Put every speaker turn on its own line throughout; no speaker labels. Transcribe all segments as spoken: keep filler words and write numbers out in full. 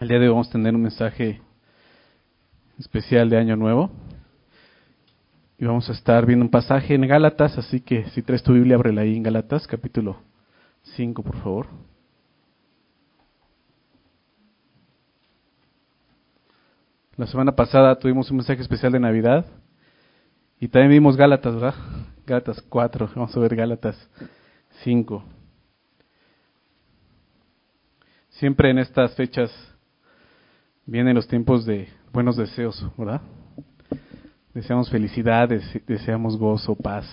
El día de hoy vamos a tener un mensaje especial de Año Nuevo. Y vamos a estar viendo un pasaje en Gálatas, así que si traes tu Biblia, ábrela ahí en Gálatas, capítulo cinco, por favor. La semana pasada tuvimos un mensaje especial de Navidad y también vimos Gálatas, ¿verdad? Gálatas cuatro, vamos a ver Gálatas cinco. Siempre en estas fechas vienen los tiempos de buenos deseos, ¿verdad? Deseamos felicidad, deseamos gozo, paz.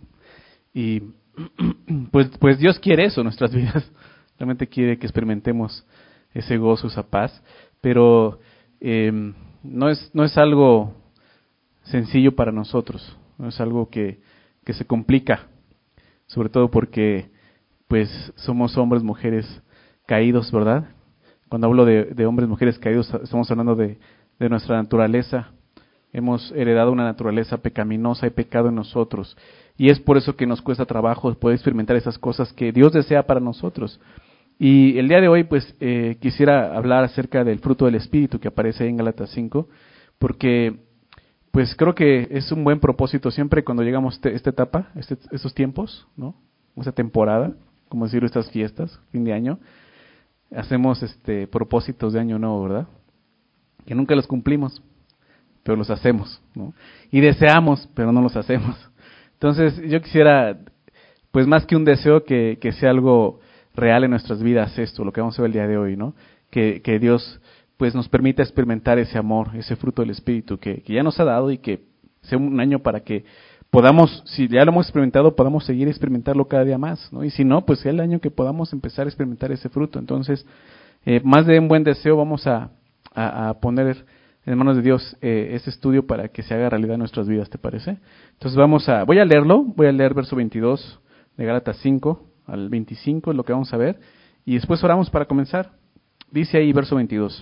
Y pues, pues Dios quiere eso en nuestras vidas. Realmente quiere que experimentemos ese gozo, esa paz. Pero eh, no es, no es algo sencillo para nosotros. No es algo que, que se complica. Sobre todo porque pues somos hombres, mujeres caídos, ¿verdad? Cuando hablo de, de hombres, mujeres caídos, estamos hablando de, de nuestra naturaleza. Hemos heredado una naturaleza pecaminosa y pecado en nosotros. Y es por eso que nos cuesta trabajo poder experimentar esas cosas que Dios desea para nosotros. Y el día de hoy, pues, eh, quisiera hablar acerca del fruto del Espíritu que aparece ahí en Gálatas cinco, porque, pues, creo que es un buen propósito siempre cuando llegamos a esta etapa, este, estos tiempos, ¿no? Esta temporada, como decirlo, estas fiestas, fin de año. Hacemos este propósitos de año nuevo, ¿verdad? Que nunca los cumplimos, pero los hacemos, ¿no? Y deseamos, pero no los hacemos. Entonces, yo quisiera, pues más que un deseo, que, que sea algo real en nuestras vidas esto, lo que vamos a ver el día de hoy, ¿no? Que, que Dios, pues, nos permita experimentar ese amor, ese fruto del Espíritu que, que ya nos ha dado y que sea un año para que podamos, si ya lo hemos experimentado, podamos seguir experimentarlo cada día más, ¿no? Y si no, pues sea el año que podamos empezar a experimentar ese fruto. Entonces, eh, más de un buen deseo, vamos a, a, a poner en manos de Dios eh, este estudio para que se haga realidad en nuestras vidas, ¿te parece? Entonces vamos a, voy a leerlo, voy a leer verso veintidós de Gálatas cinco al veinticinco, es lo que vamos a ver, y después oramos para comenzar. Dice ahí verso veintidós: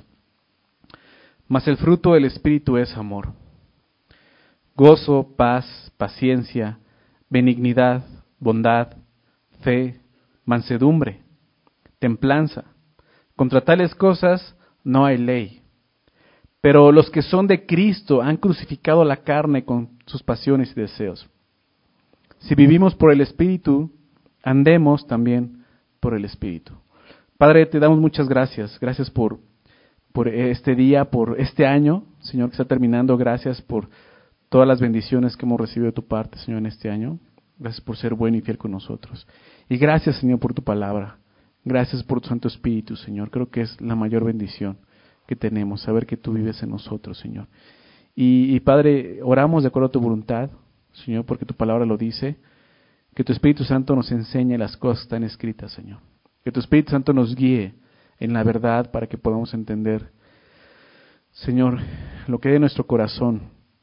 Mas el fruto del Espíritu es amor, gozo, paz, paciencia, benignidad, bondad, fe, mansedumbre, templanza. Contra tales cosas no hay ley. Pero los que son de Cristo han crucificado la carne con sus pasiones y deseos. Si vivimos por el Espíritu, andemos también por el Espíritu. Padre, te damos muchas gracias. Gracias por, por este día, por este año, Señor, que está terminando. Gracias por todas las bendiciones que hemos recibido de tu parte, Señor, en este año. Gracias por ser bueno y fiel con nosotros. Y gracias, Señor, por tu palabra. Gracias por tu Santo Espíritu, Señor. Creo que es la mayor bendición que tenemos, saber que tú vives en nosotros, Señor. Y, y Padre, oramos de acuerdo a tu voluntad, Señor, porque tu palabra lo dice, que tu Espíritu Santo nos enseñe las cosas que están escritas, Señor. Que tu Espíritu Santo nos guíe en la verdad para que podamos entender, Señor, lo que hay en nuestro corazón,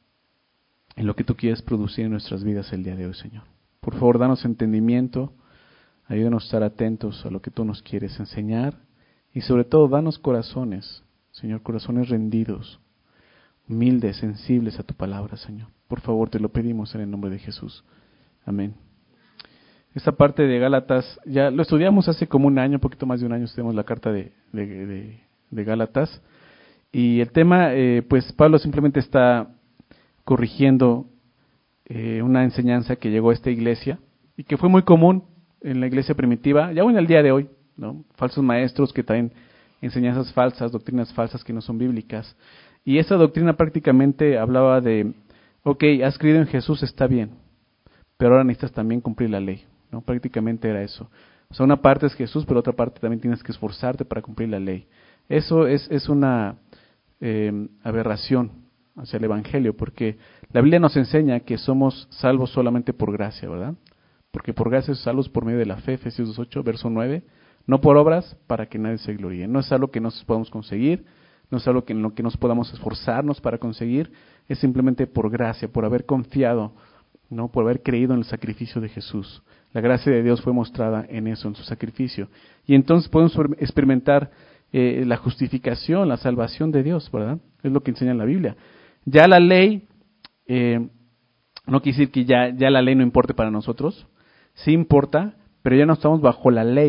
en lo que tú quieres producir en nuestras vidas el día de hoy, Señor. Por favor, danos entendimiento, ayúdanos a estar atentos a lo que tú nos quieres enseñar y sobre todo, danos corazones, Señor, corazones rendidos, humildes, sensibles a tu palabra, Señor. Por favor, te lo pedimos en el nombre de Jesús. Amén. Esta parte de Gálatas, ya lo estudiamos hace como un año, un poquito más de un año, estudiamos la carta de, de, de, de Gálatas. Y el tema, eh, pues Pablo simplemente está corrigiendo eh, una enseñanza que llegó a esta iglesia y que fue muy común en la iglesia primitiva, ya en el día de hoy, ¿no? Falsos maestros que traen enseñanzas falsas, doctrinas falsas que no son bíblicas. Y esa doctrina prácticamente hablaba de, ok, has creído en Jesús, está bien, pero ahora necesitas también cumplir la ley, ¿no? Prácticamente era eso. O sea, una parte es Jesús, pero otra parte también tienes que esforzarte para cumplir la ley. Eso es, es una eh, aberración hacia el Evangelio, porque la Biblia nos enseña que somos salvos solamente por gracia, ¿verdad? Porque por gracia somos salvos por medio de la fe, Efesios dos ocho, verso nueve, no por obras para que nadie se gloríe. No es algo que nos podamos conseguir, no es algo que en lo que nos podamos esforzarnos para conseguir, es simplemente por gracia, por haber confiado, ¿no? Por haber creído en el sacrificio de Jesús. La gracia de Dios fue mostrada en eso, en su sacrificio. Y entonces podemos experimentar eh, la justificación, la salvación de Dios, ¿verdad? Es lo que enseña la Biblia. Ya la ley, eh, no quiere decir que ya, ya la ley no importe para nosotros, sí importa, pero ya no estamos bajo la ley.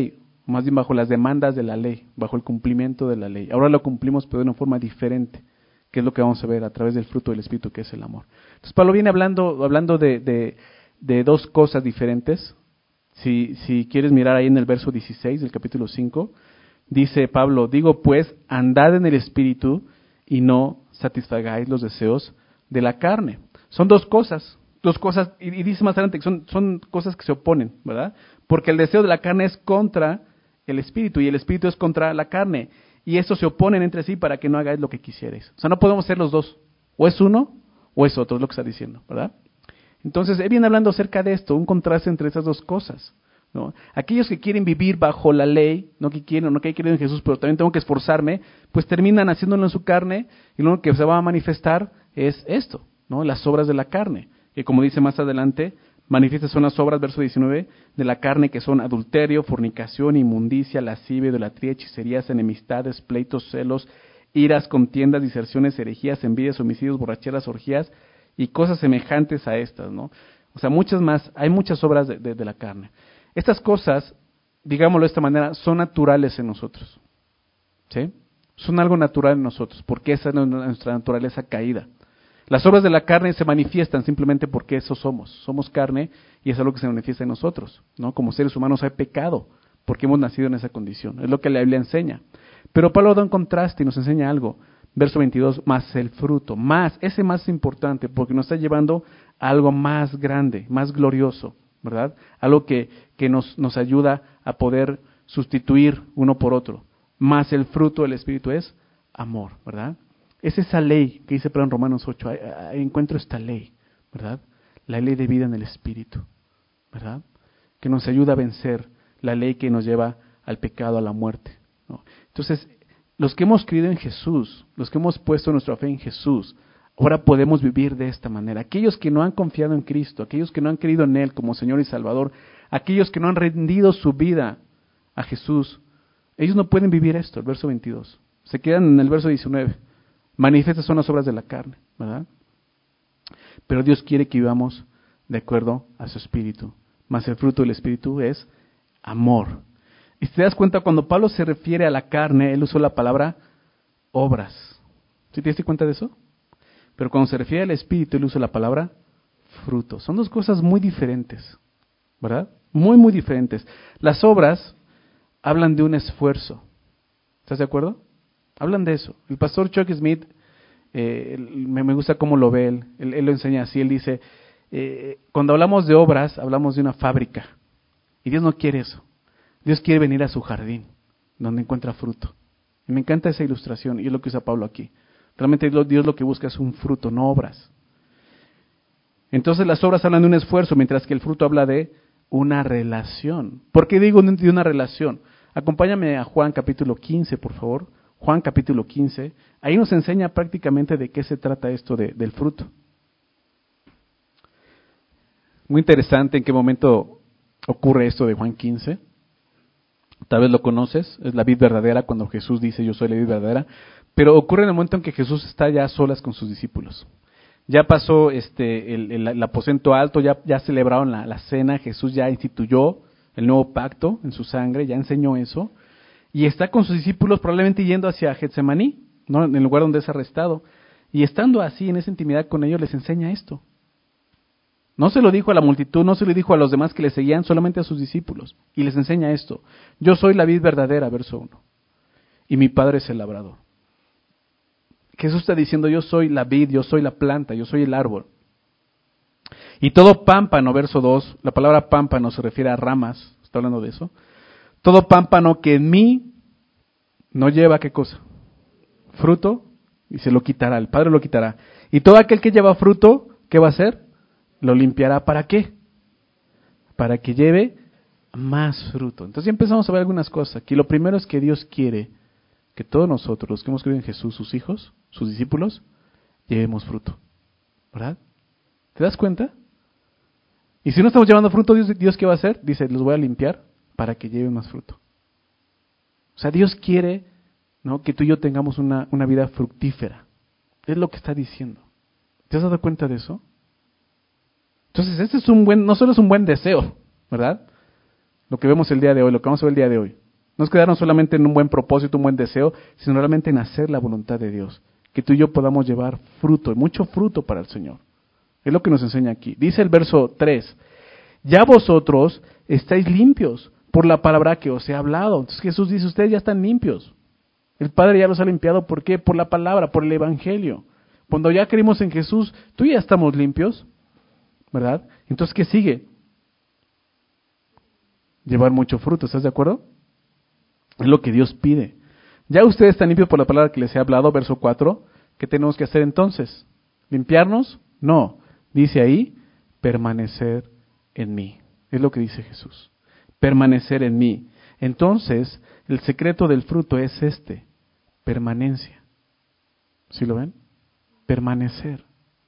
más bien bajo las demandas de la ley, bajo el cumplimiento de la ley. Ahora lo cumplimos, pero de una forma diferente, que es lo que vamos a ver a través del fruto del Espíritu, que es el amor. Entonces Pablo viene hablando, hablando de, de, de dos cosas diferentes. Si, si quieres mirar ahí en el verso dieciséis del capítulo cinco, dice Pablo, digo pues, andad en el Espíritu y no satisfagáis los deseos de la carne. Son dos cosas, dos cosas, y, y dice más adelante que son, son cosas que se oponen, ¿verdad? Porque el deseo de la carne es contra el Espíritu y el Espíritu es contra la carne. Y estos se oponen entre sí para que no hagáis lo que quisierais. O sea, no podemos ser los dos. O es uno o es otro, es lo que está diciendo, ¿verdad? Entonces, él viene hablando acerca de esto, un contraste entre esas dos cosas, ¿no? Aquellos que quieren vivir bajo la ley, no que quieren, no que quieren en Jesús, pero también tengo que esforzarme, pues terminan haciéndolo en su carne y lo que se va a manifestar es esto, ¿no? Las obras de la carne, que como dice más adelante, manifiestas son las obras, verso diecinueve, de la carne, que son adulterio, fornicación, inmundicia, lascivia, idolatría, hechicerías, enemistades, pleitos, celos, iras, contiendas, diserciones, herejías, envidias, homicidios, borracheras, orgías y cosas semejantes a estas, ¿no? O sea, muchas más, hay muchas obras de, de, de la carne. Estas cosas, digámoslo de esta manera, son naturales en nosotros, ¿sí? Son algo natural en nosotros, porque esa es nuestra naturaleza caída. Las obras de la carne se manifiestan simplemente porque eso somos. Somos carne y es algo que se manifiesta en nosotros, ¿no? Como seres humanos hay pecado porque hemos nacido en esa condición. Es lo que la Biblia enseña. Pero Pablo da un contraste y nos enseña algo. Verso veintidós, más el fruto. Más, ese más es importante porque nos está llevando a algo más grande, más glorioso, ¿verdad? Algo que, que nos, nos ayuda a poder sustituir uno por otro. Más el fruto del Espíritu es amor, ¿verdad? Es esa ley que dice Pedro en Romanos ocho, ahí, ahí encuentro esta ley, ¿verdad? La ley de vida en el Espíritu, ¿verdad? Que nos ayuda a vencer la ley que nos lleva al pecado, a la muerte, ¿no? Entonces, los que hemos creído en Jesús, los que hemos puesto nuestra fe en Jesús, ahora podemos vivir de esta manera. Aquellos que no han confiado en Cristo, aquellos que no han creído en Él como Señor y Salvador, aquellos que no han rendido su vida a Jesús, ellos no pueden vivir esto, el verso veintidós. Se quedan en el verso diecinueve. Manifiestas son las obras de la carne, ¿verdad? Pero Dios quiere que vivamos de acuerdo a su Espíritu. Mas el fruto del Espíritu es amor. Y si te das cuenta, cuando Pablo se refiere a la carne, él usó la palabra obras. ¿Sí te diste cuenta de eso? Pero cuando se refiere al Espíritu, él usa la palabra fruto. Son dos cosas muy diferentes, ¿verdad? Muy, muy diferentes. Las obras hablan de un esfuerzo. ¿Estás de acuerdo? Hablan de eso. El pastor Chuck Smith, eh, me, me gusta cómo lo ve él. Él, él lo enseña así. Él dice, eh, cuando hablamos de obras, hablamos de una fábrica. Y Dios no quiere eso. Dios quiere venir a su jardín, donde encuentra fruto. Y me encanta esa ilustración, y es lo que usa Pablo aquí. Realmente Dios lo que busca es un fruto, no obras. Entonces las obras hablan de un esfuerzo, mientras que el fruto habla de una relación. ¿Por qué digo de una relación? Acompáñame a Juan capítulo quince, por favor. Juan capítulo quince. Ahí nos enseña prácticamente de qué se trata esto de, del fruto. Muy interesante en qué momento ocurre esto de Juan quince. Tal vez lo conoces, es la vid verdadera, cuando Jesús dice yo soy la vid verdadera, pero ocurre en el momento en que Jesús está ya a solas con sus discípulos. Ya pasó este el, el, el aposento alto, ya, ya celebraron la, la cena, Jesús ya instituyó el nuevo pacto en su sangre, ya enseñó eso, y está con sus discípulos probablemente yendo hacia Getsemaní, ¿no? En el lugar donde es arrestado, y estando así en esa intimidad con ellos les enseña esto. No se lo dijo a la multitud, no se lo dijo a los demás que le seguían, solamente a sus discípulos. Y les enseña esto. Yo soy la vid verdadera, verso uno. Y mi Padre es el labrador. Jesús está diciendo, yo soy la vid, yo soy la planta, yo soy el árbol. Y todo pámpano, verso dos, la palabra pámpano se refiere a ramas, está hablando de eso. Todo pámpano que en mí no lleva, ¿qué cosa? Fruto, y se lo quitará, el Padre lo quitará. Y todo aquel que lleva fruto, ¿qué va a hacer? Lo limpiará. ¿Para qué? Para que lleve más fruto. Entonces ya empezamos a ver algunas cosas. Aquí lo primero es que Dios quiere que todos nosotros, los que hemos creído en Jesús, sus hijos, sus discípulos, llevemos fruto. ¿Verdad? ¿Te das cuenta? Y si no estamos llevando fruto, Dios, ¿Dios qué va a hacer? Dice, los voy a limpiar para que lleven más fruto. O sea, Dios quiere, ¿no?, que tú y yo tengamos una, una vida fructífera. Es lo que está diciendo. ¿Te has dado cuenta de eso? Entonces, este es un buen, no solo es un buen deseo, ¿verdad? Lo que vemos el día de hoy, lo que vamos a ver el día de hoy. No es quedarnos solamente en un buen propósito, un buen deseo, sino realmente en hacer la voluntad de Dios. Que tú y yo podamos llevar fruto, y mucho fruto para el Señor. Es lo que nos enseña aquí. Dice el verso tres, ya vosotros estáis limpios por la palabra que os he hablado. Entonces Jesús dice, ustedes ya están limpios. El Padre ya los ha limpiado, ¿por qué? Por la palabra, por el Evangelio. Cuando ya creímos en Jesús, tú y ya estamos limpios, ¿verdad? Entonces, ¿qué sigue? Llevar mucho fruto, ¿estás de acuerdo? Es lo que Dios pide. Ya ustedes están limpios por la palabra que les he hablado, verso cuatro. ¿Qué tenemos que hacer entonces? ¿Limpiarnos? No. Dice ahí, permanecer en mí. Es lo que dice Jesús. Permanecer en mí. Entonces, el secreto del fruto es este, permanencia. ¿Sí lo ven? Permanecer.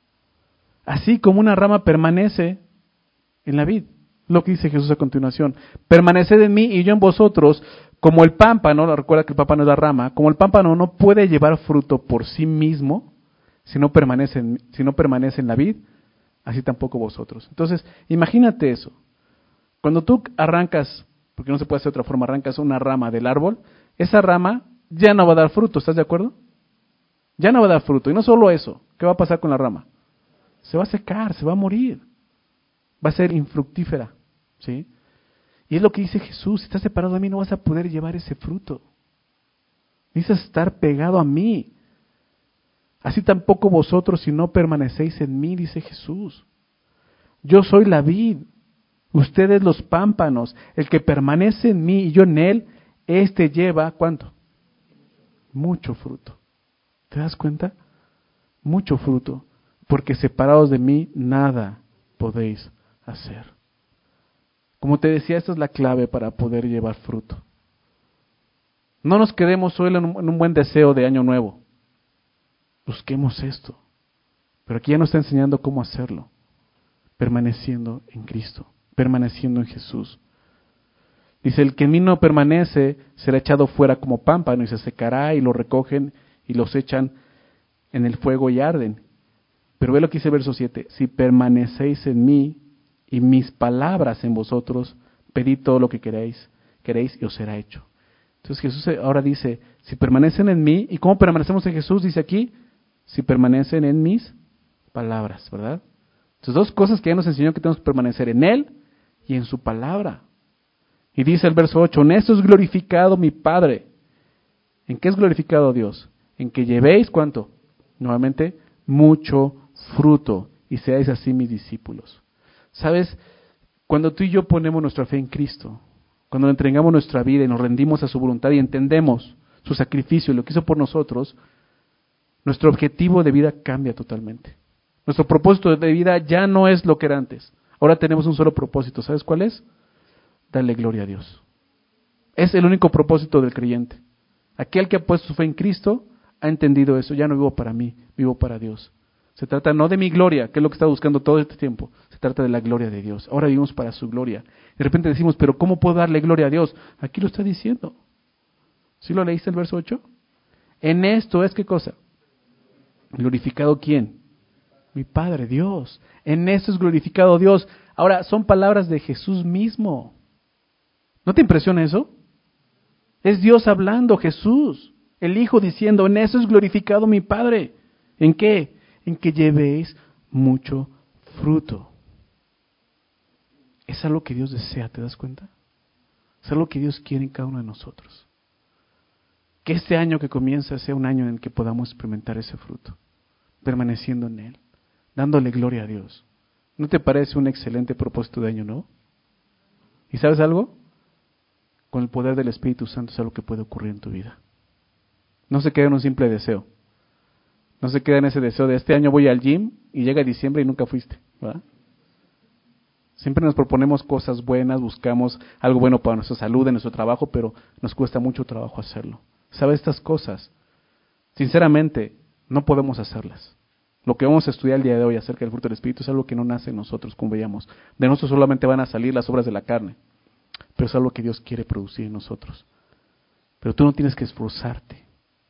Así como una rama permanece en la vid. Lo que dice Jesús a continuación. Permaneced en mí y yo en vosotros, como el pámpano, recuerda que el pámpano es la rama, como el pámpano no puede llevar fruto por sí mismo, si no permanece en, si no permanece en la vid, así tampoco vosotros. Entonces, imagínate eso. Cuando tú arrancas, porque no se puede hacer de otra forma, arrancas una rama del árbol, esa rama ya no va a dar fruto, ¿estás de acuerdo? Ya no va a dar fruto. Y no solo eso, ¿qué va a pasar con la rama? Se va a secar, se va a morir. Va a ser infructífera, ¿sí? Y es lo que dice Jesús, si estás separado de mí no vas a poder llevar ese fruto. Necesitas estar pegado a mí. Así tampoco vosotros si no permanecéis en mí, dice Jesús. Yo soy la vid, ustedes los pámpanos. El que permanece en mí y yo en él, este lleva, ¿cuánto? Mucho fruto. ¿Te das cuenta? Mucho fruto. Porque separados de mí, nada podéis hacer. Como te decía, esta es la clave para poder llevar fruto. No nos quedemos solo en un, en un buen deseo de año nuevo. Busquemos esto. Pero aquí ya nos está enseñando cómo hacerlo. Permaneciendo en Cristo. Permaneciendo en Jesús. Dice, el que en mí no permanece será echado fuera como pámpano y se secará y lo recogen y los echan en el fuego y arden. Pero ve lo que dice el verso siete. Si permanecéis en mí y mis palabras en vosotros, pedid todo lo que queréis, queréis y os será hecho. Entonces Jesús ahora dice, si permanecen en mí, ¿y cómo permanecemos en Jesús? Dice aquí, si permanecen en mis palabras, ¿verdad? Entonces dos cosas que ya nos enseñó que tenemos que permanecer en Él y en su palabra. Y dice el verso ocho, en esto es glorificado mi Padre. ¿En qué es glorificado Dios? En que llevéis, ¿cuánto? Nuevamente, mucho fruto y seáis así mis discípulos. ¿Sabes? Cuando tú y yo ponemos nuestra fe en Cristo, cuando le entregamos nuestra vida y nos rendimos a su voluntad y entendemos su sacrificio y lo que hizo por nosotros, nuestro objetivo de vida cambia totalmente. Nuestro propósito de vida ya no es lo que era antes. Ahora tenemos un solo propósito. ¿Sabes cuál es? Darle gloria a Dios. Es el único propósito del creyente. Aquel que ha puesto su fe en Cristo ha entendido eso. Ya no vivo para mí, vivo para Dios. Se trata no de mi gloria, que es lo que está buscando todo este tiempo. Se trata de la gloria de Dios. Ahora vivimos para su gloria. De repente decimos, pero ¿cómo puedo darle gloria a Dios? Aquí lo está diciendo. ¿Sí lo leíste el verso ocho? En esto es, ¿qué cosa? ¿Glorificado quién? Mi Padre, Dios. En esto es glorificado Dios. Ahora, son palabras de Jesús mismo. ¿No te impresiona eso? Es Dios hablando, Jesús. El Hijo diciendo, en eso es glorificado mi Padre. ¿En qué? En que llevéis mucho fruto. Es algo que Dios desea, ¿te das cuenta? Es algo que Dios quiere en cada uno de nosotros. Que este año que comienza sea un año en el que podamos experimentar ese fruto, permaneciendo en Él, dándole gloria a Dios. ¿No te parece un excelente propósito de año nuevo? ¿Y sabes algo? Con el poder del Espíritu Santo es algo que puede ocurrir en tu vida. No se queda en un simple deseo. No se queda en ese deseo de este año voy al gym y llega diciembre y nunca fuiste, ¿verdad? Siempre nos proponemos cosas buenas, buscamos algo bueno para nuestra salud, en nuestro trabajo, pero nos cuesta mucho trabajo hacerlo. ¿Sabes estas cosas? Sinceramente, no podemos hacerlas. Lo que vamos a estudiar el día de hoy acerca del fruto del Espíritu es algo que no nace en nosotros, como veíamos. De nosotros solamente van a salir las obras de la carne, pero es algo que Dios quiere producir en nosotros. Pero tú no tienes que esforzarte.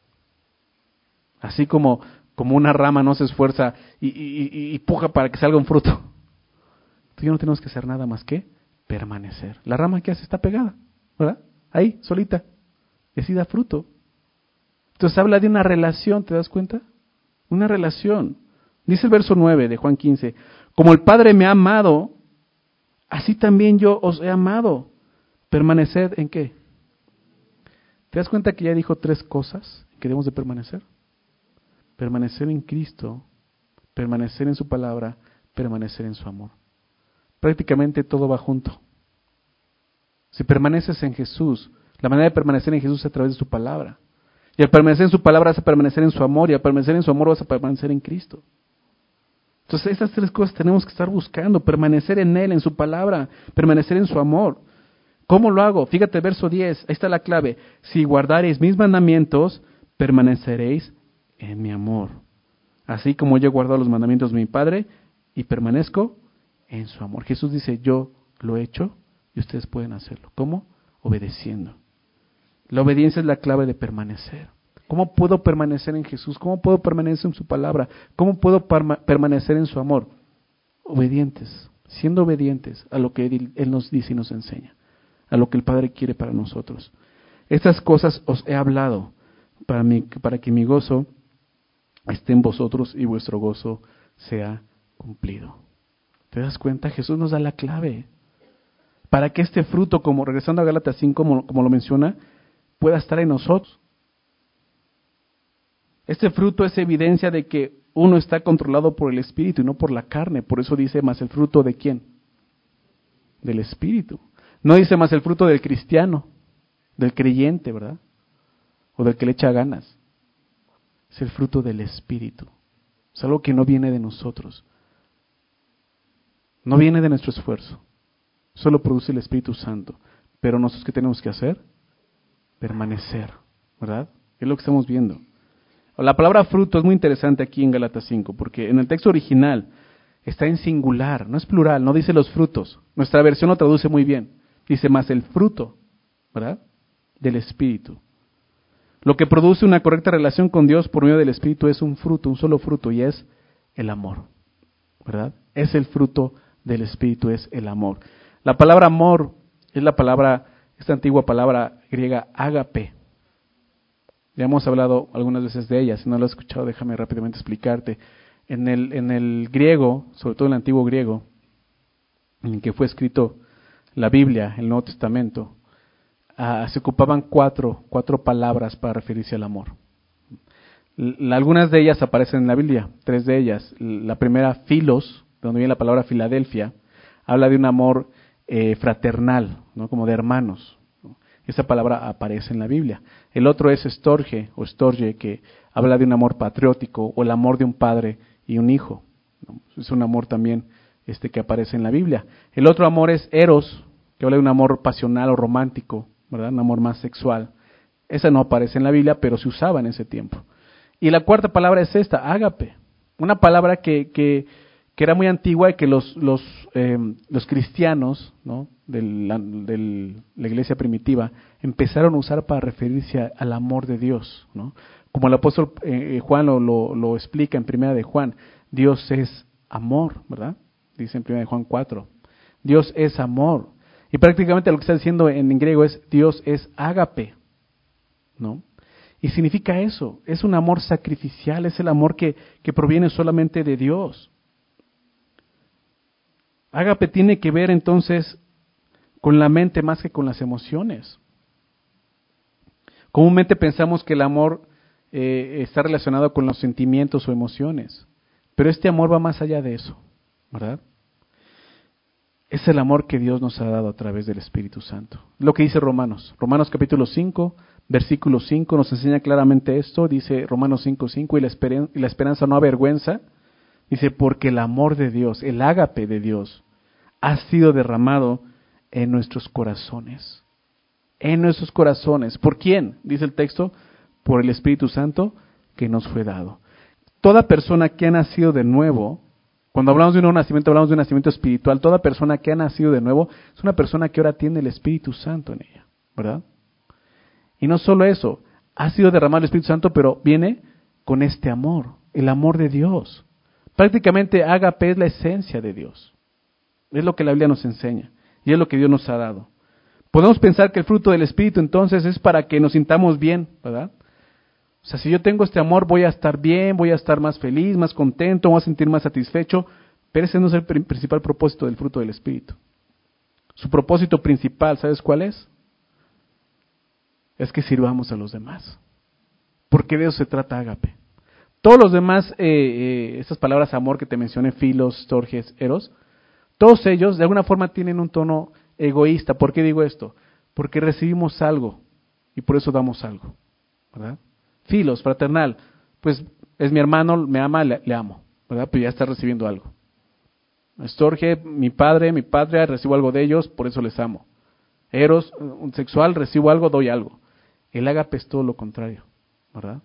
Así como, como una rama no se esfuerza y, y, y puja para que salga un fruto. Tú y yo no tenemos que hacer nada más que permanecer. La rama que hace está pegada, ¿verdad? ahí, solita. Y así da fruto. Entonces habla de una relación, ¿te das cuenta? Una relación. Dice el verso nueve de Juan quince, como el Padre me ha amado, así también yo os he amado. ¿Permaneced en qué? ¿Te das cuenta que ya dijo tres cosas que debemos de permanecer? Permanecer en Cristo, permanecer en su palabra, permanecer en su amor. Prácticamente todo va junto. Si permaneces en Jesús, la manera de permanecer en Jesús es a través de su palabra. Y al permanecer en su palabra vas a permanecer en su amor, y al permanecer en su amor vas a permanecer en Cristo. Entonces estas tres cosas tenemos que estar buscando, permanecer en Él, en su palabra, permanecer en su amor. ¿Cómo lo hago? Fíjate, verso diez, ahí está la clave. Si guardareis mis mandamientos, permaneceréis en mi amor. Así como yo he guardado los mandamientos de mi Padre y permanezco en su amor. Jesús dice, yo lo he hecho y ustedes pueden hacerlo. ¿Cómo? Obedeciendo. La obediencia es la clave de permanecer. ¿Cómo puedo permanecer en Jesús? ¿Cómo puedo permanecer en su palabra? ¿Cómo puedo parma- permanecer en su amor? Obedientes, siendo obedientes a lo que Él, Él nos dice y nos enseña, a lo que el Padre quiere para nosotros. Estas cosas os he hablado para, mi, para que mi gozo esté en vosotros y vuestro gozo sea cumplido. ¿Te das cuenta? Jesús nos da la clave para que este fruto, como regresando a Gálatas cinco, como, como lo menciona, pueda estar en nosotros. Este fruto es evidencia de que uno está controlado por el Espíritu y no por la carne. Por eso dice, más el fruto de ¿quién? Del Espíritu. No dice más el fruto del cristiano, del creyente, ¿verdad? O del que le echa ganas. Es el fruto del Espíritu. Es algo que no viene de nosotros. No viene de nuestro esfuerzo. Solo produce el Espíritu Santo. Pero nosotros, ¿qué tenemos que hacer? Permanecer, ¿verdad? Es lo que estamos viendo. La palabra fruto es muy interesante aquí en Gálatas cinco, porque en el texto original está en singular, no es plural, no dice los frutos. Nuestra versión lo traduce muy bien. Dice más el fruto, ¿verdad? Del Espíritu. Lo que produce una correcta relación con Dios por medio del Espíritu es un fruto, un solo fruto, y es el amor, ¿verdad? Es el fruto del Espíritu, es el amor. La palabra amor es la palabra, esta antigua palabra griega ágape. Ya hemos hablado algunas veces de ella, si no lo has escuchado déjame rápidamente explicarte. En el, en el griego, sobre todo en el antiguo griego, en el que fue escrito la Biblia, el Nuevo Testamento, uh, se ocupaban cuatro, cuatro palabras para referirse al amor. L- algunas de ellas aparecen en la Biblia, tres de ellas. La primera, filos, de donde viene la palabra Filadelfia, habla de un amor eh, fraternal, ¿no? Como de hermanos. Esa palabra aparece en la Biblia. El otro es storge o storge, que habla de un amor patriótico o el amor de un padre y un hijo. Es un amor también este que aparece en la Biblia. El otro amor es eros, que habla de un amor pasional o romántico, ¿verdad? Un amor más sexual. Esa no aparece en la Biblia, pero se usaba en ese tiempo. Y la cuarta palabra es esta, ágape, una palabra que, que, que era muy antigua y que los, los, eh, los cristianos, ¿no? de la, de la iglesia primitiva empezaron a usar para referirse a, al amor de Dios, ¿no? Como el apóstol eh, Juan lo, lo, lo explica en Primera de Juan, Dios es amor, ¿verdad? Dice en Primera de Juan cuatro, Dios es amor. Y prácticamente lo que está diciendo en, en griego es Dios es ágape, ¿no? Y significa eso, es un amor sacrificial, es el amor que, que proviene solamente de Dios. Ágape tiene que ver entonces con la mente más que con las emociones. Comúnmente pensamos que el amor eh, está relacionado con los sentimientos o emociones, pero este amor va más allá de eso, ¿verdad? Es el amor que Dios nos ha dado a través del Espíritu Santo. Lo que dice Romanos. Romanos capítulo cinco, versículo cinco nos enseña claramente esto. Dice Romanos cinco, cinco, y la, esperen- y la esperanza no avergüenza. Dice, porque el amor de Dios, el ágape de Dios, ha sido derramado en nuestros corazones. En nuestros corazones. ¿Por quién? Dice el texto, por el Espíritu Santo que nos fue dado. Toda persona que ha nacido de nuevo, cuando hablamos de un nuevo nacimiento, hablamos de un nacimiento espiritual. Toda persona que ha nacido de nuevo es una persona que ahora tiene el Espíritu Santo en ella, ¿verdad? Y no solo eso, ha sido derramado el Espíritu Santo, pero viene con este amor, el amor de Dios. Prácticamente ágape es la esencia de Dios. Es lo que la Biblia nos enseña y es lo que Dios nos ha dado. Podemos pensar que el fruto del Espíritu entonces es para que nos sintamos bien, ¿verdad? O sea, si yo tengo este amor, voy a estar bien, voy a estar más feliz, más contento, voy a sentir más satisfecho, pero ese no es el principal propósito del fruto del Espíritu. Su propósito principal, ¿sabes cuál es? Es que sirvamos a los demás. Porque de eso se trata ágape. Todos los demás, eh, eh, estas palabras amor que te mencioné, filos, storges, eros, todos ellos de alguna forma tienen un tono egoísta. ¿Por qué digo esto? Porque recibimos algo y por eso damos algo, ¿verdad? Filos, fraternal, pues es mi hermano, me ama, le, le amo, ¿verdad? Pues ya está recibiendo algo. Storge, mi padre, mi patria, recibo algo de ellos, por eso les amo. Eros, un sexual, recibo algo, doy algo. El ágape es todo lo contrario, ¿verdad?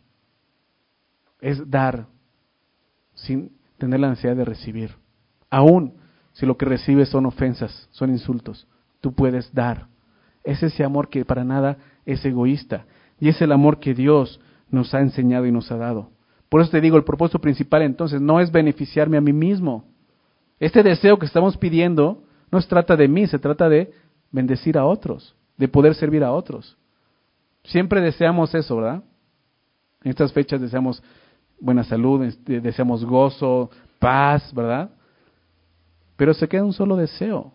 Es dar sin tener la necesidad de recibir. Aún si lo que recibes son ofensas, son insultos, tú puedes dar. Es ese amor que para nada es egoísta. Y es el amor que Dios nos ha enseñado y nos ha dado. Por eso te digo, el propósito principal entonces no es beneficiarme a mí mismo. Este deseo que estamos pidiendo no se trata de mí, se trata de bendecir a otros, de poder servir a otros. Siempre deseamos eso, ¿verdad? En estas fechas deseamos buena salud, deseamos gozo, paz, ¿verdad? Pero se queda un solo deseo.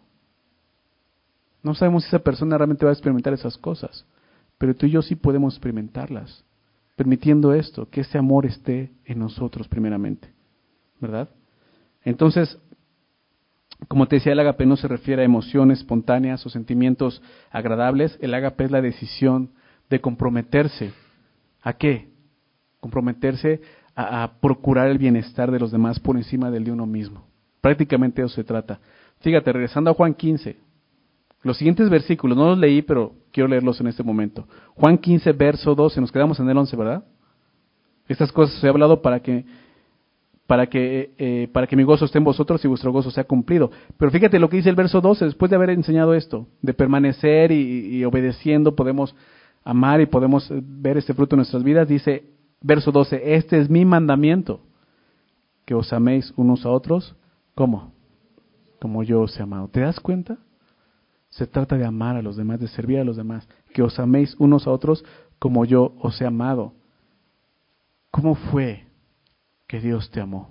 No sabemos si esa persona realmente va a experimentar esas cosas, pero tú y yo sí podemos experimentarlas, permitiendo esto, que ese amor esté en nosotros primeramente, ¿verdad? Entonces, como te decía, el ágape no se refiere a emociones espontáneas o sentimientos agradables. El ágape es la decisión de comprometerse. ¿A qué? Comprometerse a, a procurar el bienestar de los demás por encima del de uno mismo. Prácticamente de eso se trata. Fíjate, regresando a Juan quince, los siguientes versículos, no los leí, pero quiero leerlos en este momento. Juan quince, verso doce, nos quedamos en el once, ¿verdad? Estas cosas he hablado para que para que eh, para que mi gozo esté en vosotros y vuestro gozo sea cumplido. Pero fíjate lo que dice el verso doce, después de haber enseñado esto, de permanecer y, y obedeciendo, podemos amar y podemos ver este fruto en nuestras vidas. Dice, verso doce, este es mi mandamiento, que os améis unos a otros, ¿cómo? Como yo os he amado. ¿Te das cuenta? Se trata de amar a los demás, de servir a los demás, que os améis unos a otros como yo os he amado. ¿Cómo fue que Dios te amó?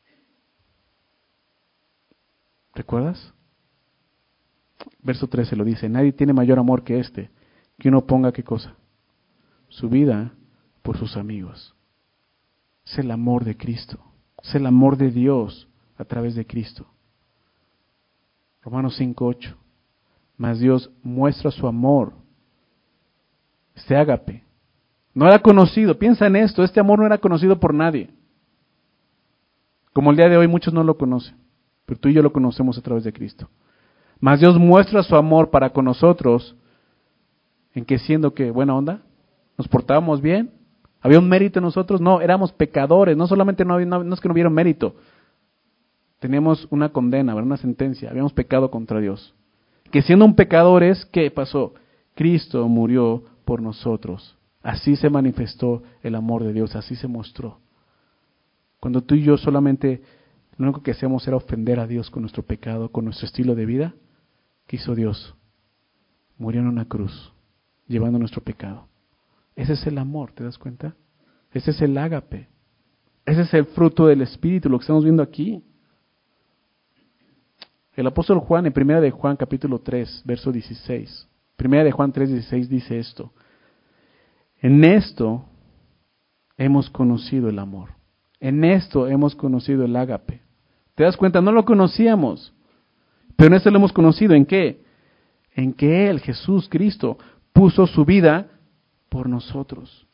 ¿Recuerdas? Verso trece lo dice, nadie tiene mayor amor que este, que uno ponga ¿qué cosa? Su vida por sus amigos. Es el amor de Cristo, es el amor de Dios a través de Cristo. Romanos cinco ocho, mas Dios muestra su amor, este ágape. No era conocido, piensa en esto, este amor no era conocido por nadie. Como el día de hoy muchos no lo conocen, pero tú y yo lo conocemos a través de Cristo. Mas Dios muestra su amor para con nosotros, en que siendo que buena onda, nos portábamos bien, había un mérito en nosotros, no, éramos pecadores, no solamente no, había, no, no es que no hubiera mérito, teníamos una condena, una sentencia, habíamos pecado contra Dios. Que siendo un pecadores, ¿qué pasó? Cristo murió por nosotros. Así se manifestó el amor de Dios, así se mostró. Cuando tú y yo solamente lo único que hacíamos era ofender a Dios con nuestro pecado, con nuestro estilo de vida, ¿qué hizo Dios? Murió en una cruz, llevando nuestro pecado. Ese es el amor, ¿te das cuenta? Ese es el ágape. Ese es el fruto del Espíritu, lo que estamos viendo aquí. El apóstol Juan, en primera de Juan capítulo tres, verso dieciséis, primera de Juan tres, dieciséis dice esto, en esto hemos conocido el amor, en esto hemos conocido el ágape. ¿Te das cuenta? No lo conocíamos, pero en esto lo hemos conocido. ¿En qué? En que Él, Jesús Cristo, puso su vida por nosotros.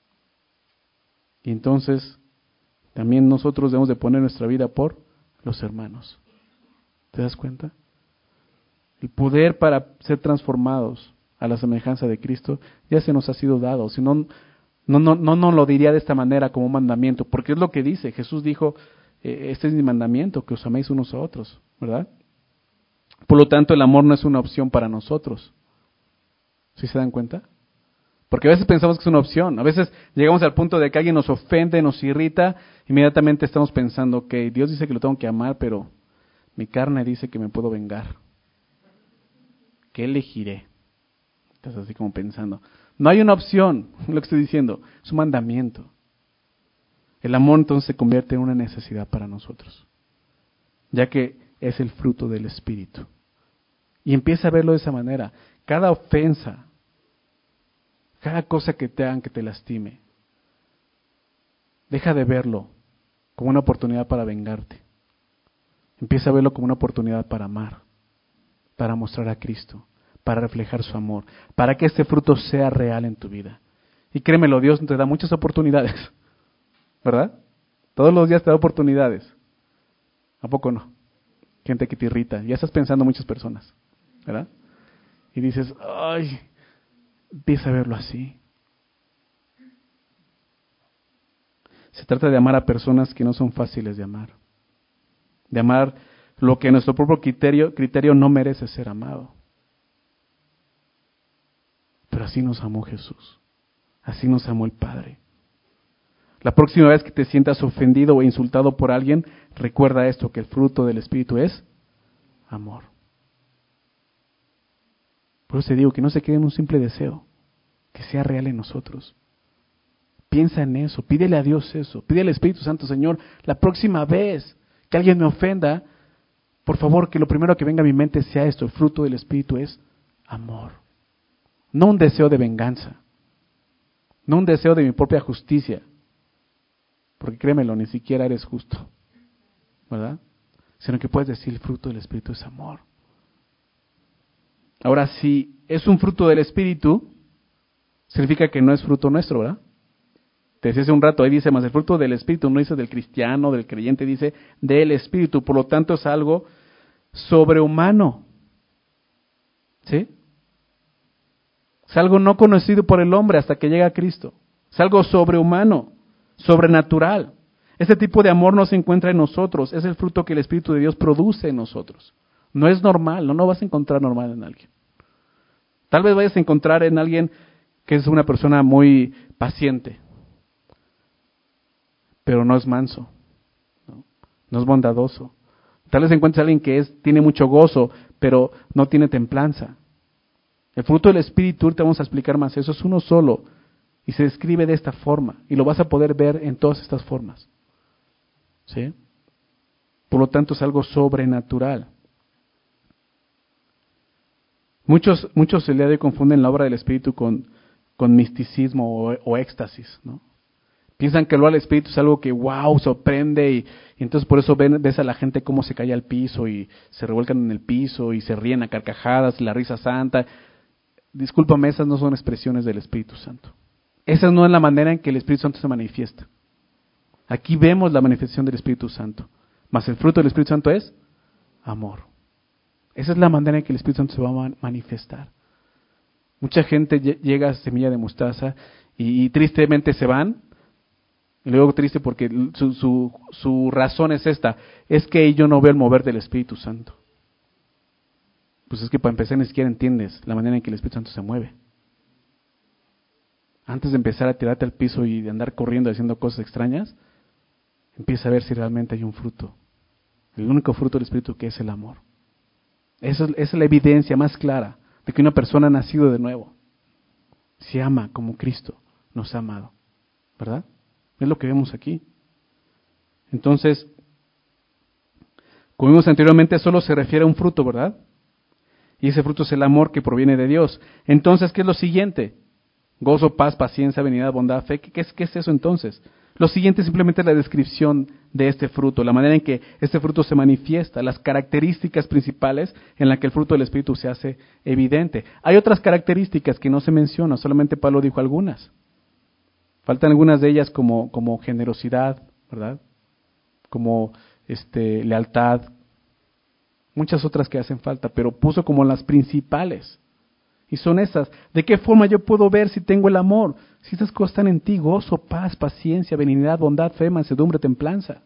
Y entonces, también nosotros debemos de poner nuestra vida por los hermanos. ¿Te das cuenta? El poder para ser transformados a la semejanza de Cristo ya se nos ha sido dado. Si no, no, no, no nos lo diría de esta manera como un mandamiento, porque es lo que dice. Jesús dijo, eh, este es mi mandamiento, que os améis unos a otros, ¿verdad? Por lo tanto, el amor no es una opción para nosotros. ¿Sí se dan cuenta? Porque a veces pensamos que es una opción. A veces llegamos al punto de que alguien nos ofende, nos irrita, inmediatamente estamos pensando, ok, Dios dice que lo tengo que amar, pero mi carne dice que me puedo vengar. ¿Qué elegiré? Estás así como pensando. No hay una opción, lo que estoy diciendo, es un mandamiento. El amor entonces se convierte en una necesidad para nosotros, ya que es el fruto del Espíritu. Y empieza a verlo de esa manera. Cada ofensa, cada cosa que te hagan que te lastime, deja de verlo como una oportunidad para vengarte. Empieza a verlo como una oportunidad para amar, para mostrar a Cristo, para reflejar su amor, para que este fruto sea real en tu vida. Y créemelo, Dios te da muchas oportunidades, ¿verdad? Todos los días te da oportunidades. ¿A poco no? Gente que te irrita. Ya estás pensando muchas personas, ¿verdad? Y dices, ay, empieza a verlo así. Se trata de amar a personas que no son fáciles de amar. De amar lo que nuestro propio criterio, criterio no merece ser amado. Pero así nos amó Jesús. Así nos amó el Padre. La próxima vez que te sientas ofendido o insultado por alguien, recuerda esto, que el fruto del Espíritu es amor. Por eso te digo que no se quede en un simple deseo, que sea real en nosotros. Piensa en eso, pídele a Dios eso, pídele al Espíritu Santo, Señor, la próxima vez que alguien me ofenda, por favor, que lo primero que venga a mi mente sea esto, el fruto del Espíritu es amor. No un deseo de venganza, no un deseo de mi propia justicia, porque créemelo, ni siquiera eres justo, ¿verdad? Sino que puedes decir el fruto del Espíritu es amor. Ahora, si es un fruto del Espíritu, significa que no es fruto nuestro, ¿verdad? Te decía hace un rato, ahí dice más el fruto del Espíritu, no dice del cristiano, del creyente, dice del Espíritu, por lo tanto es algo sobrehumano, ¿sí? Es algo no conocido por el hombre hasta que llega a Cristo, es algo sobrehumano, sobrenatural. Este tipo de amor no se encuentra en nosotros, es el fruto que el Espíritu de Dios produce en nosotros. No es normal, no lo vas a encontrar normal en alguien. Tal vez vayas a encontrar en alguien que es una persona muy paciente, pero no es manso, no, no es bondadoso. Tal vez encuentres a alguien que es, tiene mucho gozo, pero no tiene templanza. El fruto del Espíritu, te vamos a explicar más, eso es uno solo, y se describe de esta forma, y lo vas a poder ver en todas estas formas. ¿Sí? Por lo tanto es algo sobrenatural. Muchos, muchos el día de hoy confunden la obra del Espíritu con, con misticismo o, o éxtasis, ¿no? Piensan que lo al Espíritu es algo que, wow, sorprende, y, y entonces por eso ven, ves a la gente cómo se cae al piso y se revuelcan en el piso y se ríen a carcajadas, la risa santa. Discúlpame, esas no son expresiones del Espíritu Santo. Esa no es la manera en que el Espíritu Santo se manifiesta. Aquí vemos la manifestación del Espíritu Santo. Mas el fruto del Espíritu Santo es amor. Esa es la manera en que el Espíritu Santo se va a manifestar. Mucha gente llega a semilla de mostaza y, y tristemente se van. Y luego triste porque su, su, su razón es esta, es que yo no veo el mover del Espíritu Santo. Pues es que para empezar ni siquiera entiendes la manera en que el Espíritu Santo se mueve. Antes de empezar a tirarte al piso y de andar corriendo haciendo cosas extrañas, empieza a ver si realmente hay un fruto. El único fruto del Espíritu que es el amor. Esa es, esa es la evidencia más clara de que una persona ha nacido de nuevo. Se ama como Cristo nos ha amado. ¿Verdad? Es lo que vemos aquí. Entonces, como vimos anteriormente, solo se refiere a un fruto, ¿verdad? Y ese fruto es el amor que proviene de Dios. Entonces, ¿qué es lo siguiente? Gozo, paz, paciencia, benignidad, bondad, fe. ¿Qué es, qué es eso entonces? Lo siguiente es simplemente la descripción de este fruto, la manera en que este fruto se manifiesta, las características principales en las que el fruto del Espíritu se hace evidente. Hay otras características que no se mencionan, solamente Pablo dijo algunas. Faltan algunas de ellas como, como generosidad, ¿verdad? Como este, lealtad, muchas otras que hacen falta, pero puso como las principales. Y son esas. ¿De qué forma yo puedo ver si tengo el amor? Si estas cosas están en ti, gozo, paz, paciencia, benignidad, bondad, fe, mansedumbre, templanza.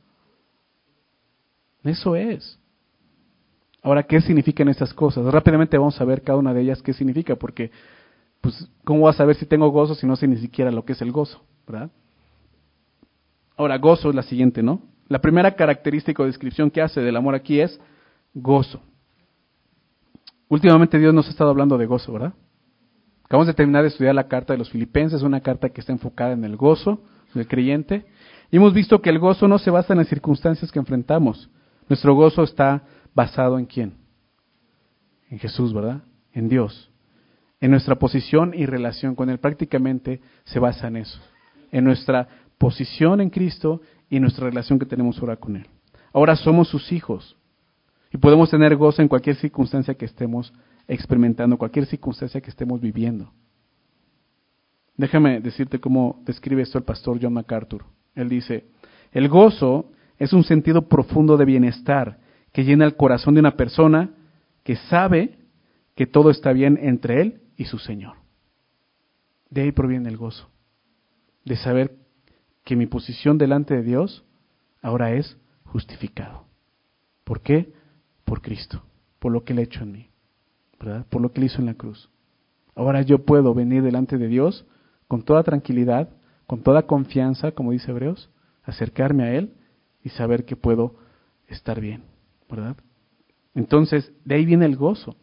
Eso es. Ahora, ¿qué significan estas cosas? Rápidamente vamos a ver cada una de ellas qué significa, porque pues, ¿cómo vas a saber si tengo gozo si no sé ni siquiera lo que es el gozo? ¿Verdad? Ahora, gozo es la siguiente, ¿no? La primera característica o descripción que hace del amor aquí es gozo. Últimamente Dios nos ha estado hablando de gozo, ¿verdad? Acabamos de terminar de estudiar la carta de los Filipenses, una carta que está enfocada en el gozo del creyente. Y hemos visto que el gozo no se basa en las circunstancias que enfrentamos. Nuestro gozo está basado en ¿quién? En Jesús, ¿verdad? En Dios. En nuestra posición y relación con Él. Prácticamente se basa en eso. En nuestra posición en Cristo y nuestra relación que tenemos ahora con Él. Ahora somos sus hijos. Y podemos tener gozo en cualquier circunstancia que estemos experimentando, cualquier circunstancia que estemos viviendo. Déjame decirte cómo describe esto el pastor John MacArthur. Él dice, el gozo es un sentido profundo de bienestar que llena el corazón de una persona que sabe que todo está bien entre él y su Señor. De ahí proviene el gozo, de saber que mi posición delante de Dios ahora es justificado. ¿Por qué? Por Cristo, por lo que Él ha hecho en mí, ¿verdad? Por lo que Él hizo en la cruz. Ahora yo puedo venir delante de Dios con toda tranquilidad, con toda confianza, como dice Hebreos, acercarme a Él y saber que puedo estar bien, ¿verdad? Entonces, de ahí viene el gozo.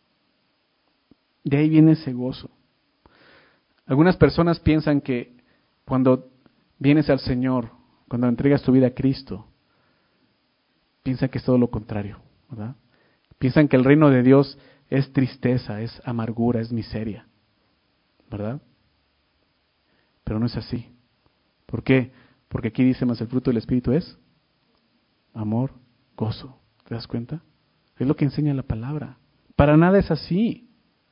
De ahí viene ese gozo. Algunas personas piensan que cuando vienes al Señor, cuando entregas tu vida a Cristo, piensan que es todo lo contrario, ¿verdad? Piensan que el reino de Dios es tristeza, es amargura, es miseria, ¿verdad? Pero no es así. ¿Por qué? Porque aquí dice más el fruto del Espíritu es amor, gozo. ¿Te das cuenta? Es lo que enseña la palabra. Para nada es así.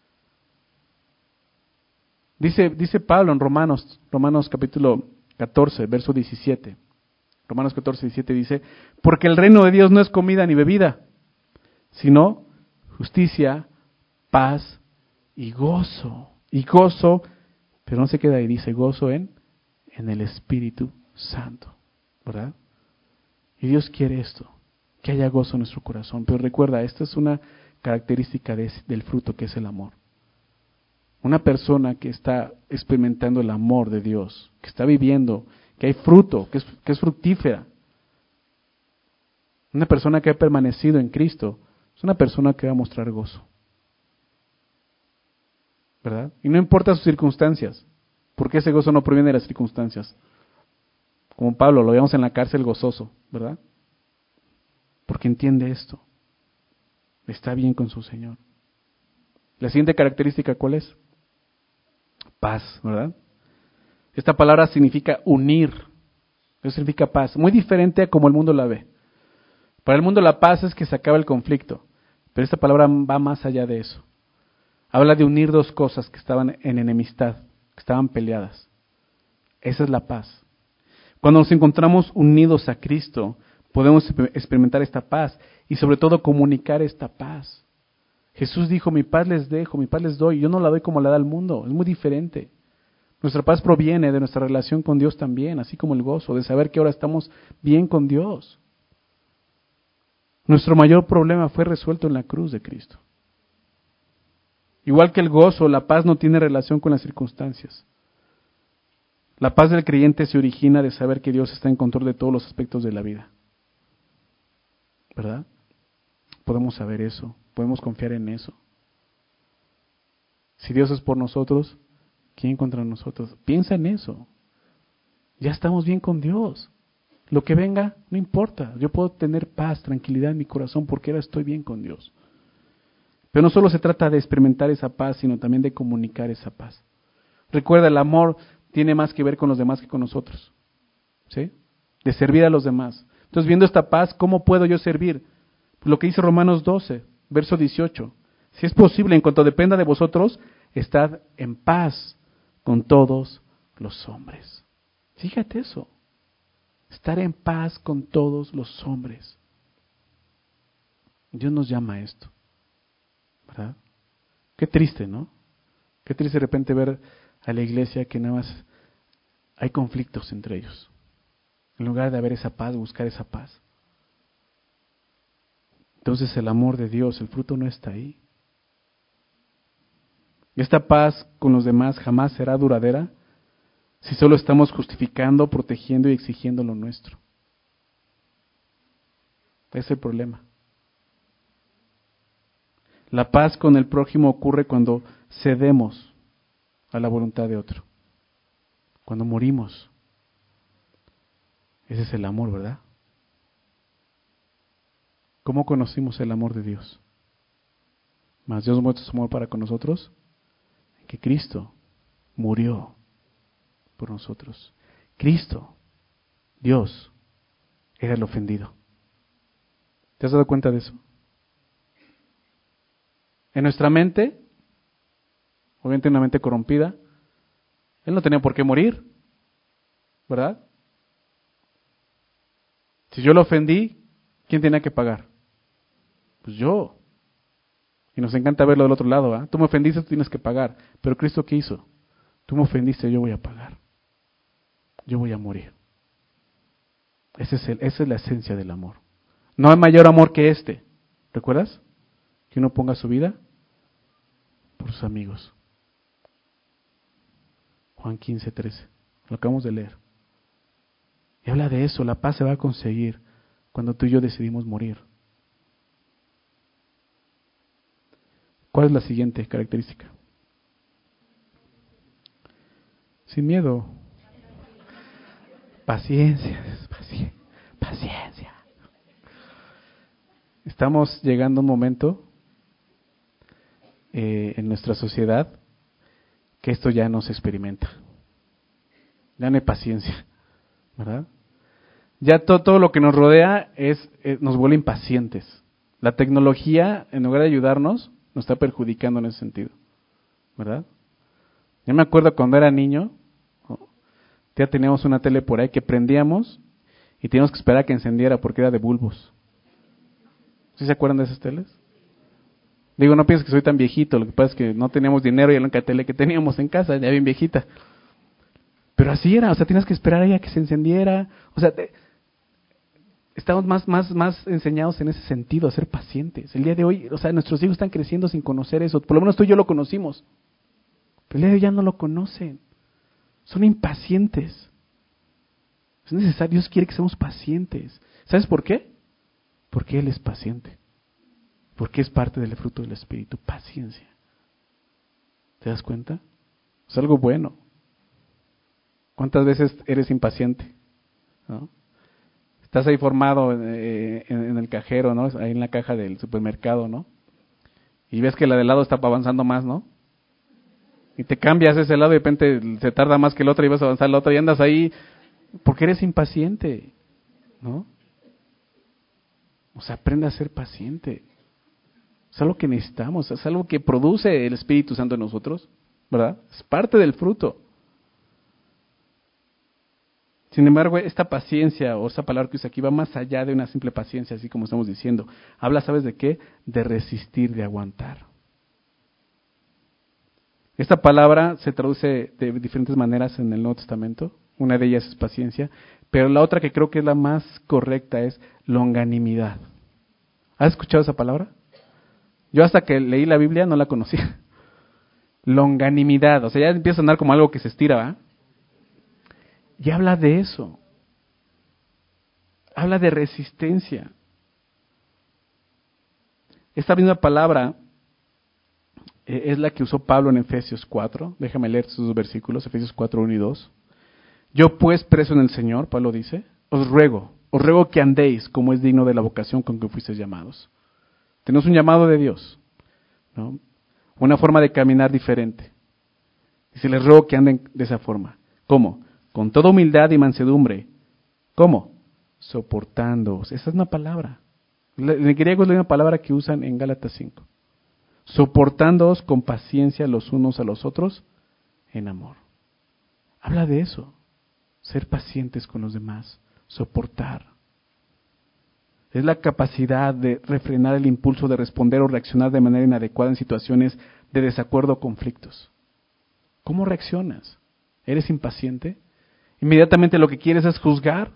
Dice, dice Pablo en Romanos, Romanos capítulo catorce, verso diecisiete. Romanos catorce, diecisiete dice, porque el reino de Dios no es comida ni bebida, sino justicia, paz y gozo. Y gozo, pero no se queda ahí, dice gozo en, en el Espíritu Santo, ¿verdad? Y Dios quiere esto, que haya gozo en nuestro corazón. Pero recuerda, esta es una característica de, del fruto que es el amor. Una persona que está experimentando el amor de Dios, que está viviendo, que hay fruto, que es, que es fructífera. Una persona que ha permanecido en Cristo, es una persona que va a mostrar gozo. ¿Verdad? Y no importa sus circunstancias, porque ese gozo no proviene de las circunstancias. Como Pablo, lo vemos en la cárcel gozoso, ¿verdad? Porque entiende esto. Está bien con su Señor. La siguiente característica, ¿cuál es? Paz, ¿verdad? Esta palabra significa unir. Eso significa paz. Muy diferente a como el mundo la ve. Para el mundo la paz es que se acaba el conflicto. Pero esta palabra va más allá de eso. Habla de unir dos cosas que estaban en enemistad, que estaban peleadas. Esa es la paz. Cuando nos encontramos unidos a Cristo, podemos experimentar esta paz y sobre todo comunicar esta paz. Jesús dijo, mi paz les dejo, mi paz les doy. Yo no la doy como la da el mundo, es muy diferente. Nuestra paz proviene de nuestra relación con Dios también, así como el gozo, de saber que ahora estamos bien con Dios. Nuestro mayor problema fue resuelto en la cruz de Cristo. Igual que el gozo, la paz no tiene relación con las circunstancias. La paz del creyente se origina de saber que Dios está en control de todos los aspectos de la vida. ¿Verdad? Podemos saber eso, podemos confiar en eso. Si Dios es por nosotros, ¿quién contra nosotros? Piensa en eso. Ya estamos bien con Dios. Lo que venga, no importa. Yo puedo tener paz, tranquilidad en mi corazón porque ahora estoy bien con Dios. Pero no solo se trata de experimentar esa paz, sino también de comunicar esa paz. Recuerda, el amor tiene más que ver con los demás que con nosotros. ¿Sí? De servir a los demás. Entonces, viendo esta paz, ¿cómo puedo yo servir? Pues lo que dice Romanos doce, verso dieciocho. Si es posible, en cuanto dependa de vosotros, estad en paz con todos los hombres. Fíjate eso. Estar en paz con todos los hombres. Dios nos llama a esto. ¿Verdad? Qué triste, ¿no? Qué triste de repente ver a la iglesia que nada más hay conflictos entre ellos. En lugar de haber esa paz, buscar esa paz. Entonces el amor de Dios, el fruto no está ahí. Esta paz con los demás jamás será duradera si solo estamos justificando, protegiendo y exigiendo lo nuestro. Ese es el problema. La paz con el prójimo ocurre cuando cedemos a la voluntad de otro. Cuando morimos. Ese es el amor, ¿verdad? ¿Cómo conocimos el amor de Dios? Mas Dios muestra su amor para con nosotros, en que Cristo murió por nosotros. Cristo, Dios, era el ofendido. ¿Te has dado cuenta de eso? En nuestra mente, obviamente una mente corrompida, Él no tenía por qué morir, ¿verdad? Si yo lo ofendí, ¿quién tenía que pagar? Pues yo. Y nos encanta verlo del otro lado, ¿ah? Tú me ofendiste, tú tienes que pagar. Pero Cristo, ¿qué hizo? Tú me ofendiste, yo voy a pagar. Yo voy a morir. Ese es el, esa es la esencia del amor. No hay mayor amor que este. ¿Recuerdas? Que uno ponga su vida por sus amigos. Juan quince, trece. Lo acabamos de leer. Y habla de eso. La paz se va a conseguir cuando tú y yo decidimos morir. ¿Cuál es la siguiente característica? Sin miedo. Paciencia. Paciencia. Paciencia. Estamos llegando a un momento eh, en nuestra sociedad que esto ya no se experimenta. Ya no hay paciencia, ¿verdad? Ya to, todo lo que nos rodea es eh, nos vuelve impacientes. La tecnología, en lugar de ayudarnos, nos está perjudicando en ese sentido, ¿verdad? Yo me acuerdo cuando era niño, ya teníamos una tele por ahí que prendíamos y teníamos que esperar a que encendiera porque era de bulbos. ¿Sí se acuerdan de esas teles? Digo, no pienses que soy tan viejito, lo que pasa es que no teníamos dinero y la única tele que teníamos en casa, ya bien viejita. Pero así era, o sea, tienes que esperar ahí a que se encendiera. O sea, te, estamos más, más, más enseñados en ese sentido, a ser pacientes. El día de hoy, o sea, nuestros hijos están creciendo sin conocer eso. Por lo menos tú y yo lo conocimos. Pero el día de hoy ya no lo conocen. Son impacientes. Es necesario, Dios quiere que seamos pacientes. ¿Sabes por qué? Porque Él es paciente. Porque es parte del fruto del Espíritu, paciencia. ¿Te das cuenta? Es algo bueno. ¿Cuántas veces eres impaciente? ¿No? Estás ahí formado eh, en, en el cajero, ¿no? Ahí en la caja del supermercado, ¿no? Y ves que la del lado está avanzando más, ¿no? Y te cambias ese lado y de repente se tarda más que el otro y vas a avanzar la otra y andas ahí porque eres impaciente, ¿no? O sea, aprende a ser paciente. Es algo que necesitamos, es algo que produce el Espíritu Santo en nosotros, ¿verdad? Es parte del fruto. Sin embargo, esta paciencia, o esta palabra que usa aquí, va más allá de una simple paciencia, así como estamos diciendo. Habla, ¿sabes de qué? De resistir, de aguantar. Esta palabra se traduce de diferentes maneras en el Nuevo Testamento. Una de ellas es paciencia, pero la otra que creo que es la más correcta es longanimidad. ¿Has escuchado esa palabra? Yo hasta que leí la Biblia no la conocía. Longanimidad, o sea, ya empieza a sonar como algo que se estira, ¿va? Y habla de eso. Habla de resistencia. Esta misma palabra eh, es la que usó Pablo en Efesios cuatro. Déjame leer sus versículos, Efesios cuatro, uno y dos. Yo pues, preso en el Señor, Pablo dice, os ruego, os ruego que andéis como es digno de la vocación con que fuisteis llamados. Tenemos un llamado de Dios, ¿no? Una forma de caminar diferente. Dice, les ruego que anden de esa forma. ¿Cómo? Con toda humildad y mansedumbre. ¿Cómo? Soportándoos. Esa es una palabra. En griego es la misma palabra que usan en Gálatas cinco. Soportándoos con paciencia los unos a los otros en amor. Habla de eso. Ser pacientes con los demás. Soportar. Es la capacidad de refrenar el impulso de responder o reaccionar de manera inadecuada en situaciones de desacuerdo o conflictos. ¿Cómo reaccionas? ¿Eres impaciente? Inmediatamente lo que quieres es juzgar.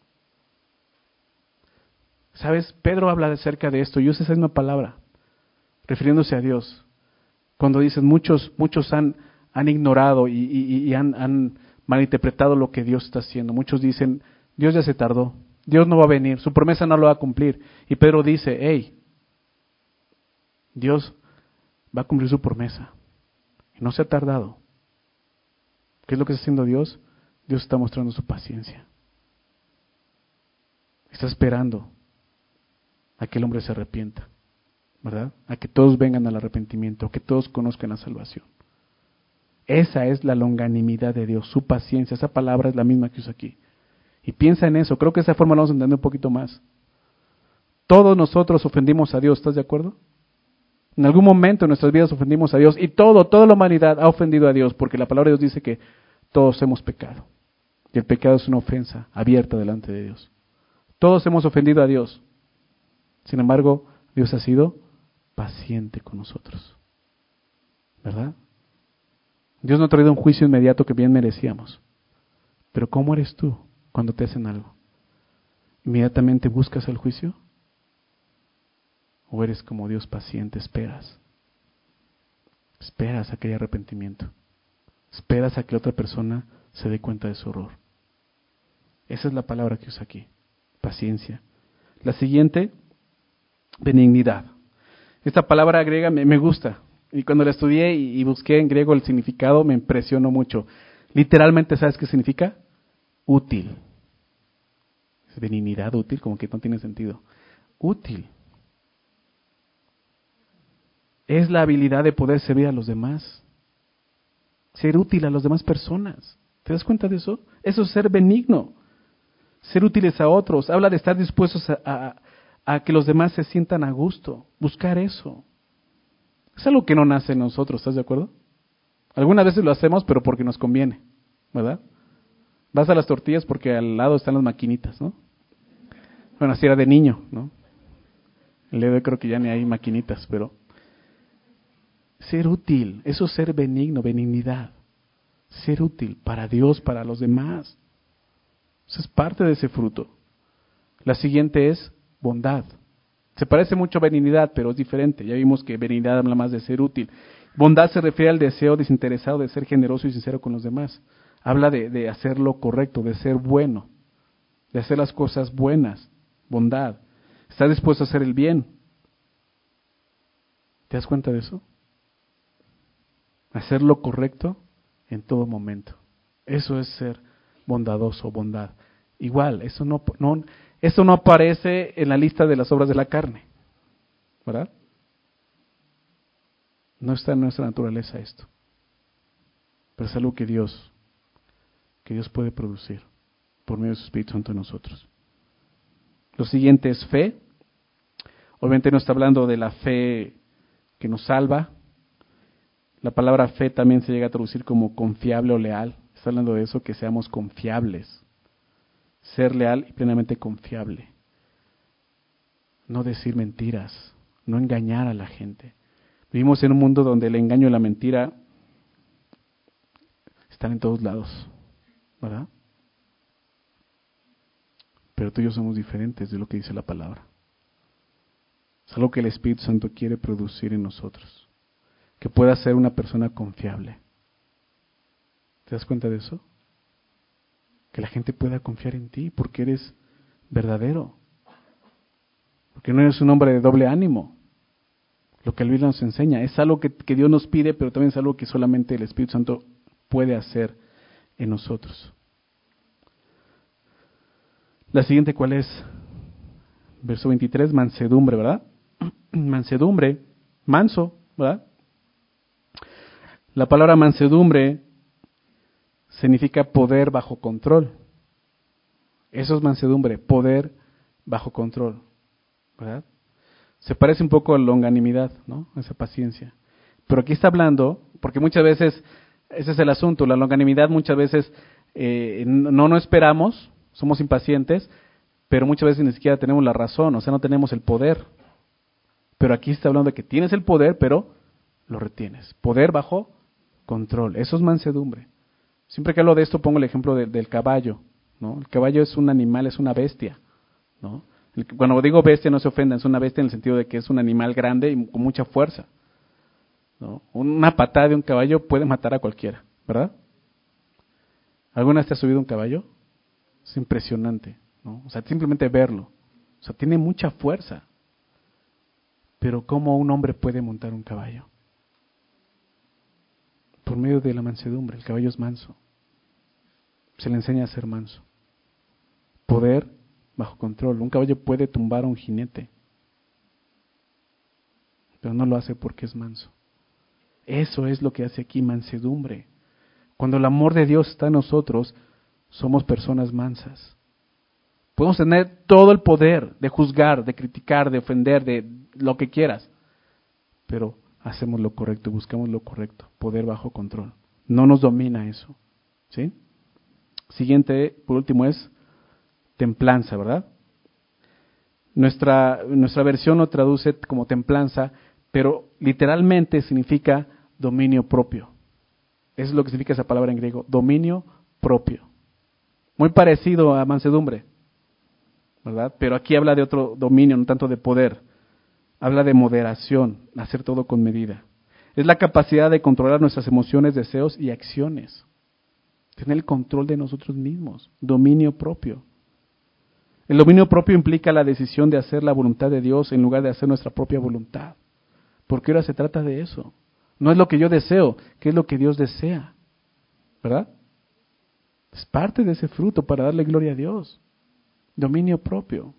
¿Sabes? Pedro habla acerca de esto y usa esa misma palabra, refiriéndose a Dios. Cuando dices, muchos, muchos han, han ignorado y, y, y han, han malinterpretado lo que Dios está haciendo. Muchos dicen, Dios ya se tardó. Dios no va a venir, su promesa no lo va a cumplir. Y Pedro dice, hey, Dios va a cumplir su promesa. Y no se ha tardado. ¿Qué es lo que está haciendo Dios? Dios está mostrando su paciencia. Está esperando a que el hombre se arrepienta, ¿verdad? A que todos vengan al arrepentimiento, a que todos conozcan la salvación. Esa es la longanimidad de Dios, su paciencia. Esa palabra es la misma que usa aquí. Y piensa en eso, creo que de esa forma lo vamos a entender un poquito más. Todos nosotros ofendimos a Dios, ¿estás de acuerdo? En algún momento en nuestras vidas ofendimos a Dios y todo, toda la humanidad ha ofendido a Dios porque la palabra de Dios dice que todos hemos pecado. Y el pecado es una ofensa abierta delante de Dios. Todos hemos ofendido a Dios. Sin embargo, Dios ha sido paciente con nosotros. ¿Verdad? Dios no ha traído un juicio inmediato que bien merecíamos. Pero ¿cómo eres tú cuando te hacen algo? ¿Inmediatamente buscas el juicio? ¿O eres como Dios paciente, esperas? Esperas a que haya arrepentimiento. Esperas a que otra persona se dé cuenta de su error. Esa es la palabra que usa aquí. Paciencia. La siguiente, benignidad. Esta palabra griega me, me gusta. Y cuando la estudié y, y busqué en griego el significado, me impresionó mucho. Literalmente, ¿sabes qué significa? Útil. Es benignidad útil, como que no tiene sentido. Útil. Es la habilidad de poder servir a los demás. Ser útil a las demás personas. ¿Te das cuenta de eso? Eso es ser benigno. Ser útiles a otros. Habla de estar dispuestos a, a, a que los demás se sientan a gusto. Buscar eso. Es algo que no nace en nosotros, ¿estás de acuerdo? Algunas veces lo hacemos, pero porque nos conviene, ¿verdad? Vas a las tortillas porque al lado están las maquinitas, ¿no? Bueno, así era de niño, ¿no? El día de hoy creo que ya ni hay maquinitas, pero ser útil, eso es ser benigno, benignidad. Ser útil para Dios, para los demás. Eso es parte de ese fruto. La siguiente es bondad. Se parece mucho a benignidad, pero es diferente. Ya vimos que benignidad habla más de ser útil. Bondad se refiere al deseo desinteresado de ser generoso y sincero con los demás. Habla de, de hacer lo correcto, de ser bueno, de hacer las cosas buenas. Bondad. Está dispuesto a hacer el bien. ¿Te das cuenta de eso? Hacer lo correcto en todo momento. Eso es ser bondadoso, bondad. Igual, eso no, no, eso no aparece en la lista de las obras de la carne, ¿verdad? No está en nuestra naturaleza esto. Pero es algo que Dios, que Dios puede producir por medio de su Espíritu Santo en nosotros. Lo siguiente es fe. Obviamente no está hablando de la fe que nos salva. La palabra fe también se llega a traducir como confiable o leal. Está hablando de eso, que seamos confiables. Ser leal y plenamente confiable. No decir mentiras, no engañar a la gente. Vivimos en un mundo donde el engaño y la mentira están en todos lados, ¿verdad? Pero tú y yo somos diferentes de lo que dice la palabra. Es algo que el Espíritu Santo quiere producir en nosotros. Que pueda ser una persona confiable. ¿Te das cuenta de eso? Que la gente pueda confiar en ti porque eres verdadero. Porque no eres un hombre de doble ánimo. Lo que la Biblia nos enseña. Es algo que, que Dios nos pide, pero también es algo que solamente el Espíritu Santo puede hacer en nosotros. La siguiente, ¿cuál es? Verso veintitrés, mansedumbre, ¿verdad? Mansedumbre, manso, ¿verdad? La palabra mansedumbre significa poder bajo control. Eso es mansedumbre, poder bajo control, ¿verdad? Se parece un poco a la longanimidad, ¿no? Esa paciencia. Pero aquí está hablando, porque muchas veces, ese es el asunto, la longanimidad muchas veces eh, no, no esperamos, somos impacientes, pero muchas veces ni siquiera tenemos la razón, o sea, no tenemos el poder. Pero aquí está hablando de que tienes el poder, pero lo retienes. Poder bajo control, eso es mansedumbre. Siempre que hablo de esto pongo el ejemplo de, del caballo, ¿no? El caballo es un animal, es una bestia, ¿no? El, cuando digo bestia no se ofendan, es una bestia en el sentido de que es un animal grande y con mucha fuerza, ¿no? Una patada de un caballo puede matar a cualquiera, ¿verdad? ¿Alguna vez te has subido un caballo? Es impresionante, ¿no? O sea, simplemente verlo. O sea, tiene mucha fuerza. Pero ¿cómo un hombre puede montar un caballo? Por medio de la mansedumbre. El caballo es manso. Se le enseña a ser manso. Poder bajo control. Un caballo puede tumbar a un jinete, pero no lo hace porque es manso. Eso es lo que hace aquí mansedumbre. Cuando el amor de Dios está en nosotros, somos personas mansas. Podemos tener todo el poder de juzgar, de criticar, de ofender, de lo que quieras, pero hacemos lo correcto, buscamos lo correcto, poder bajo control. No nos domina eso, ¿sí? Siguiente, por último, es templanza, ¿verdad? Nuestra, nuestra versión lo traduce como templanza, pero literalmente significa dominio propio. Eso es lo que significa esa palabra en griego, dominio propio. Muy parecido a mansedumbre, ¿verdad? Pero aquí habla de otro dominio, no tanto de poder. Habla de moderación, hacer todo con medida. Es la capacidad de controlar nuestras emociones, deseos y acciones. Tener el control de nosotros mismos, dominio propio. El dominio propio implica la decisión de hacer la voluntad de Dios en lugar de hacer nuestra propia voluntad. Porque ahora se trata de eso. No es lo que yo deseo, que es lo que Dios desea. ¿Verdad? Es parte de ese fruto para darle gloria a Dios. Dominio propio.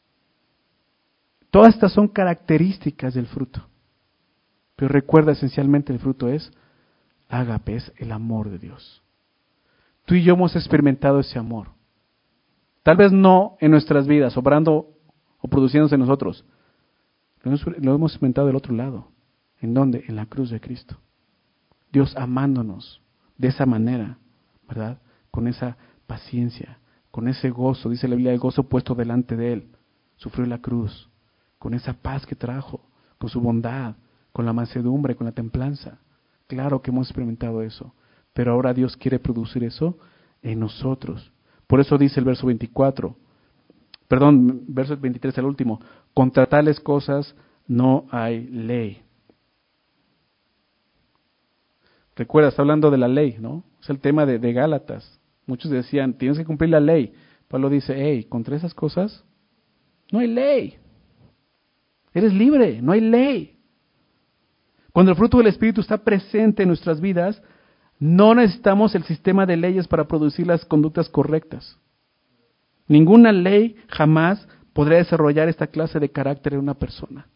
Todas estas son características del fruto. Pero recuerda, esencialmente el fruto es ágape, es el amor de Dios. Tú y yo hemos experimentado ese amor. Tal vez no en nuestras vidas, obrando o produciéndose en nosotros. Lo hemos, lo hemos experimentado del otro lado. ¿En dónde? En la cruz de Cristo. Dios amándonos de esa manera, ¿verdad? Con esa paciencia, con ese gozo, dice la Biblia, el gozo puesto delante de Él. Sufrió la cruz, con esa paz que trajo, con su bondad, con la mansedumbre, con la templanza. Claro que hemos experimentado eso, pero ahora Dios quiere producir eso en nosotros. Por eso dice el verso veinticuatro, perdón, verso veintitrés, el último, contra tales cosas no hay ley. Recuerda, está hablando de la ley, ¿no? Es el tema de, de Gálatas. Muchos decían, tienes que cumplir la ley. Pablo dice, hey, contra esas cosas no hay ley. Eres libre, no hay ley. Cuando el fruto del Espíritu está presente en nuestras vidas, no necesitamos el sistema de leyes para producir las conductas correctas. Ninguna ley jamás podrá desarrollar esta clase de carácter en una persona.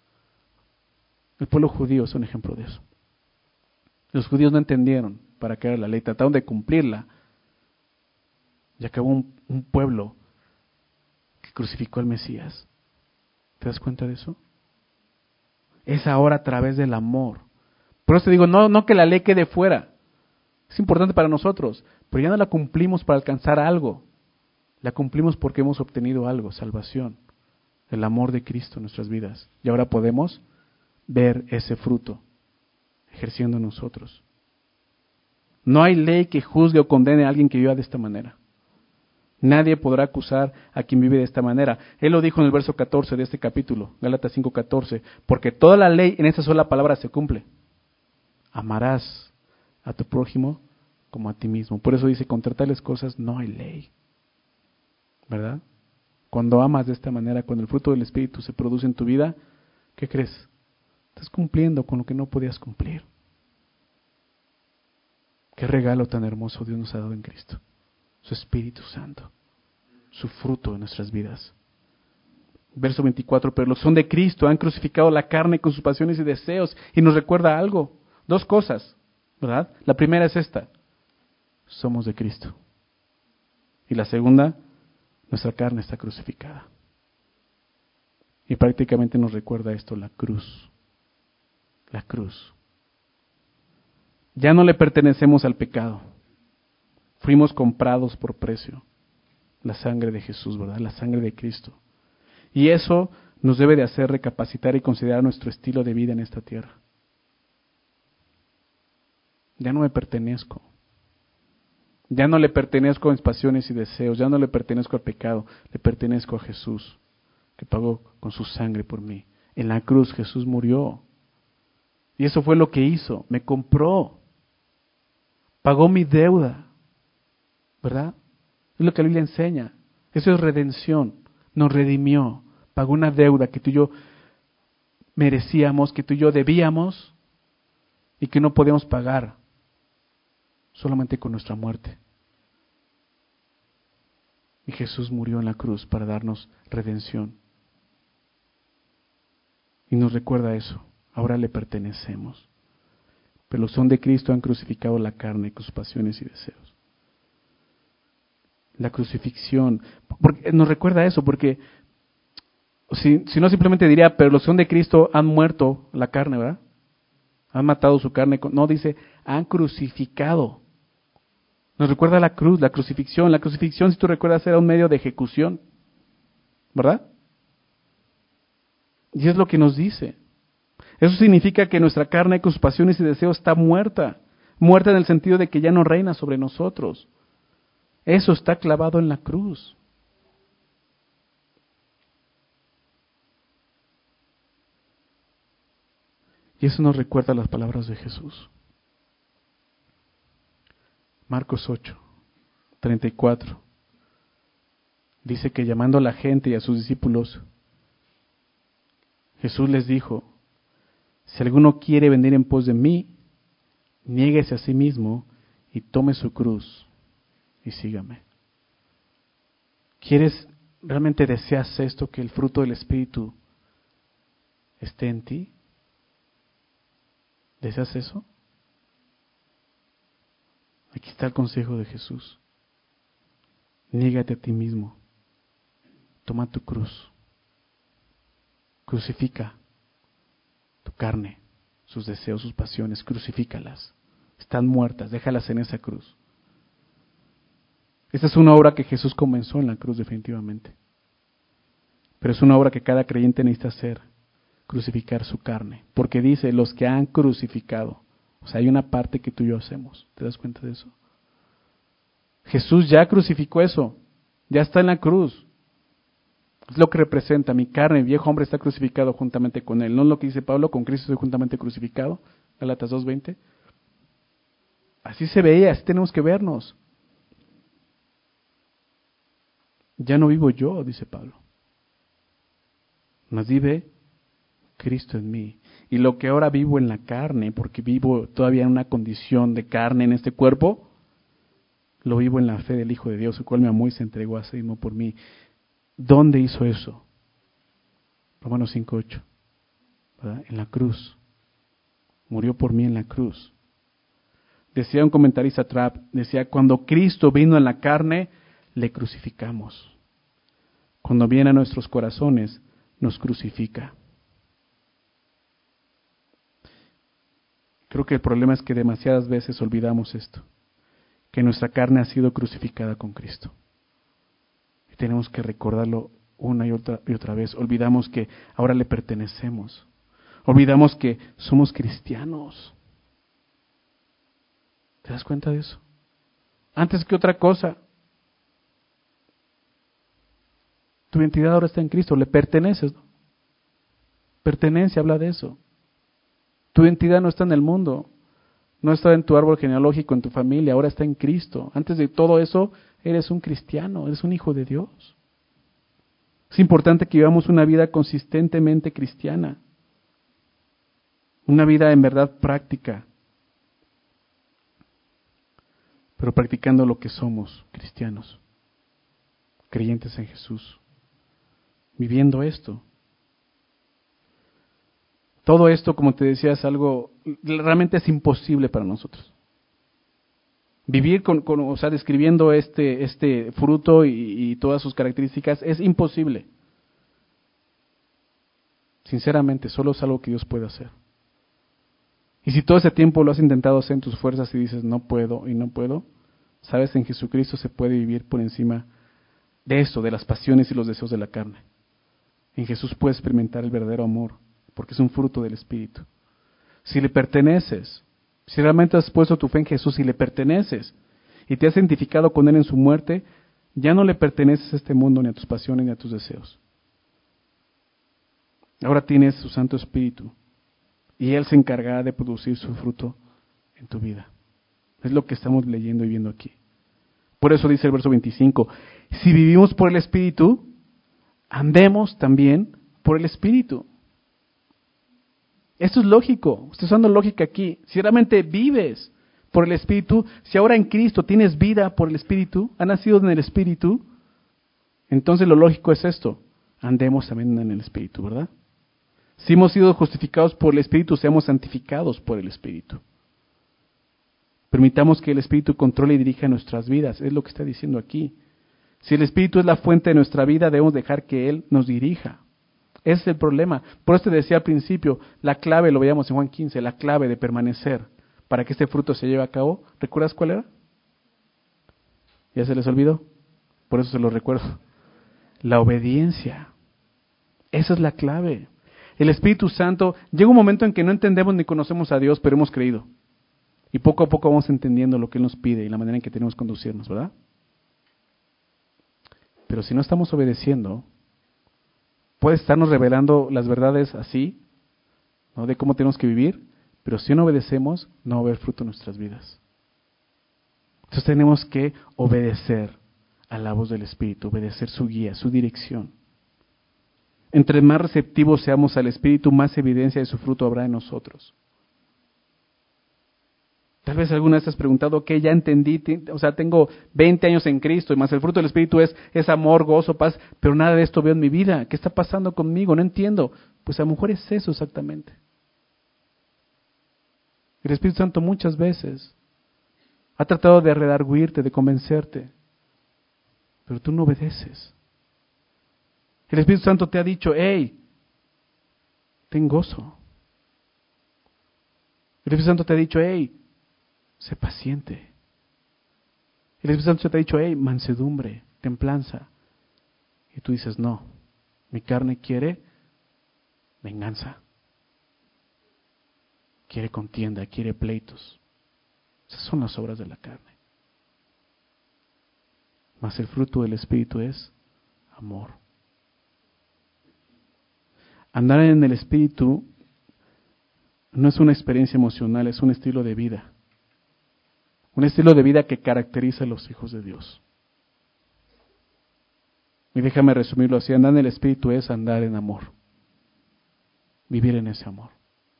El pueblo judío es un ejemplo de eso. Los judíos no entendieron para qué era la ley, trataron de cumplirla. Y acabó un, un pueblo que crucificó al Mesías. ¿Te das cuenta de eso? Es ahora a través del amor. Por eso te digo, no, no que la ley quede fuera. Es importante para nosotros, pero ya no la cumplimos para alcanzar algo. La cumplimos porque hemos obtenido algo, salvación, el amor de Cristo en nuestras vidas. Y ahora podemos ver ese fruto ejerciendo en nosotros. No hay ley que juzgue o condene a alguien que viva de esta manera. Nadie podrá acusar a quien vive de esta manera. Él lo dijo en el verso catorce de este capítulo, Gálatas cinco catorce, porque toda la ley en esa sola palabra se cumple. Amarás a tu prójimo como a ti mismo. Por eso dice, contra tales cosas no hay ley. ¿Verdad? Cuando amas de esta manera, cuando el fruto del Espíritu se produce en tu vida, ¿qué crees? Estás cumpliendo con lo que no podías cumplir. Qué regalo tan hermoso Dios nos ha dado en Cristo. Su Espíritu Santo, su fruto en nuestras vidas. Verso veinticuatro, pero los que son de Cristo han crucificado la carne con sus pasiones y deseos. Y nos recuerda algo, dos cosas, ¿verdad? La primera es esta, somos de Cristo. Y la segunda, nuestra carne está crucificada. Y prácticamente nos recuerda esto, la cruz. La cruz. Ya no le pertenecemos al pecado. Fuimos comprados por precio. La sangre de Jesús, ¿verdad? La sangre de Cristo. Y eso nos debe de hacer recapacitar y considerar nuestro estilo de vida en esta tierra. Ya no me pertenezco. Ya no le pertenezco a mis pasiones y deseos. Ya no le pertenezco al pecado. Le pertenezco a Jesús, que pagó con su sangre por mí. En la cruz Jesús murió. Y eso fue lo que hizo. Me compró. Pagó mi deuda. ¿Verdad? Es lo que la Biblia enseña. Eso es redención. Nos redimió. Pagó una deuda que tú y yo merecíamos, que tú y yo debíamos y que no podíamos pagar solamente con nuestra muerte. Y Jesús murió en la cruz para darnos redención. Y nos recuerda eso. Ahora le pertenecemos. Pero los son de Cristo han crucificado la carne con sus pasiones y deseos. La crucifixión. Porque nos recuerda eso, porque si, si no simplemente diría, pero los son de Cristo han muerto la carne, ¿verdad? Han matado su carne. No, dice, han crucificado. Nos recuerda la cruz, la crucifixión. La crucifixión, si tú recuerdas, era un medio de ejecución, ¿verdad? Y es lo que nos dice. Eso significa que nuestra carne con sus pasiones y deseos está muerta. Muerta en el sentido de que ya no reina sobre nosotros. Eso está clavado en la cruz. Y eso nos recuerda las palabras de Jesús. Marcos ocho, treinta y cuatro. Dice que llamando a la gente y a sus discípulos, Jesús les dijo, si alguno quiere venir en pos de mí, niéguese a sí mismo y tome su cruz y sígame. ¿Quieres, realmente deseas esto, que el fruto del Espíritu esté en ti? ¿Deseas eso? Aquí está el consejo de Jesús. Niégate a ti mismo. Toma tu cruz. Crucifica tu carne, sus deseos, sus pasiones. Crucifícalas. Están muertas. Déjalas en esa cruz. Esta es una obra que Jesús comenzó en la cruz definitivamente. Pero es una obra que cada creyente necesita hacer. Crucificar su carne. Porque dice, los que han crucificado. O sea, hay una parte que tú y yo hacemos. ¿Te das cuenta de eso? Jesús ya crucificó eso. Ya está en la cruz. Es lo que representa. Mi carne, mi viejo hombre está crucificado juntamente con él. ¿No es lo que dice Pablo? Con Cristo estoy juntamente crucificado. Gálatas dos veinte. Así se veía, así tenemos que vernos. Ya no vivo yo, dice Pablo. Mas vive Cristo en mí. Y lo que ahora vivo en la carne, porque vivo todavía en una condición de carne en este cuerpo, lo vivo en la fe del Hijo de Dios, el cual me amó y se entregó a sí mismo por mí. ¿Dónde hizo eso? Romanos cinco ocho. ¿Verdad? En la cruz. Murió por mí en la cruz. Decía un comentarista Trapp, decía, cuando Cristo vino en la carne, le crucificamos. Cuando viene a nuestros corazones, nos crucifica. Creo que el problema es que demasiadas veces olvidamos esto, que nuestra carne ha sido crucificada con Cristo. Y tenemos que recordarlo una y otra, y otra vez. Olvidamos que ahora le pertenecemos. Olvidamos que somos cristianos. ¿Te das cuenta de eso? Antes que otra cosa, tu identidad ahora está en Cristo, le perteneces, ¿no? Pertenencia, habla de eso. Tu identidad no está en el mundo, no está en tu árbol genealógico, en tu familia, ahora está en Cristo. Antes de todo eso, eres un cristiano, eres un hijo de Dios. Es importante que vivamos una vida consistentemente cristiana, una vida en verdad práctica, pero practicando lo que somos, cristianos, creyentes en Jesús, viviendo esto. Todo esto, como te decía, es algo, realmente es imposible para nosotros. Vivir con, con o sea, describiendo este, este fruto y, y todas sus características es imposible. Sinceramente, solo es algo que Dios puede hacer. Y si todo ese tiempo lo has intentado hacer en tus fuerzas y dices, no puedo y no puedo, sabes, en Jesucristo se puede vivir por encima de esto, de las pasiones y los deseos de la carne. En Jesús puedes experimentar el verdadero amor, porque es un fruto del Espíritu. Si le perteneces, si realmente has puesto tu fe en Jesús y le perteneces, y te has identificado con Él en su muerte, ya no le perteneces a este mundo, ni a tus pasiones, ni a tus deseos. Ahora tienes su Santo Espíritu, y Él se encargará de producir su fruto en tu vida. Es lo que estamos leyendo y viendo aquí. Por eso dice el verso veinticinco, si vivimos por el Espíritu, andemos también por el Espíritu. Esto es lógico, estoy usando lógica aquí. Si realmente vives por el Espíritu, si ahora en Cristo tienes vida por el Espíritu, has nacido en el Espíritu, Entonces lo lógico es esto, andemos también en el Espíritu, ¿verdad? Si hemos sido justificados por el Espíritu, seamos santificados por el Espíritu. Permitamos que el Espíritu controle y dirija nuestras vidas, es lo que está diciendo aquí. Si el Espíritu es la fuente de nuestra vida, debemos dejar que Él nos dirija. Ese es el problema. Por eso te decía al principio, la clave, lo veíamos en Juan quince, la clave de permanecer para que este fruto se lleve a cabo. ¿Recuerdas cuál era? ¿Ya se les olvidó? Por eso se lo recuerdo. La obediencia. Esa es la clave. El Espíritu Santo, llega un momento en que no entendemos ni conocemos a Dios, pero hemos creído. Y poco a poco vamos entendiendo lo que Él nos pide y la manera en que tenemos que conducirnos, ¿verdad? Pero si no estamos obedeciendo, puede estarnos revelando las verdades así, ¿no? De cómo tenemos que vivir, pero si no obedecemos, no va a haber fruto en nuestras vidas. Entonces tenemos que obedecer a la voz del Espíritu, obedecer su guía, su dirección. Entre más receptivos seamos al Espíritu, más evidencia de su fruto habrá en nosotros. Tal vez alguna vez te has preguntado, ok, ya entendí, o sea, tengo veinte años en Cristo, y más el fruto del Espíritu es, es amor, gozo, paz, pero nada de esto veo en mi vida. ¿Qué está pasando conmigo? No entiendo. Pues a lo mejor es eso exactamente. El Espíritu Santo muchas veces ha tratado de redarguirte, de convencerte, pero tú no obedeces. El Espíritu Santo te ha dicho, hey, ten gozo. El Espíritu Santo te ha dicho, hey, sé paciente. El Espíritu Santo te ha dicho, hey, mansedumbre, templanza. Y tú dices, no, mi carne quiere venganza. Quiere contienda, quiere pleitos. Esas son las obras de la carne. Mas el fruto del Espíritu es amor. Andar en el Espíritu no es una experiencia emocional, es un estilo de vida. Un estilo de vida que caracteriza a los hijos de Dios. Y déjame resumirlo así, andar en el Espíritu es andar en amor. Vivir en ese amor.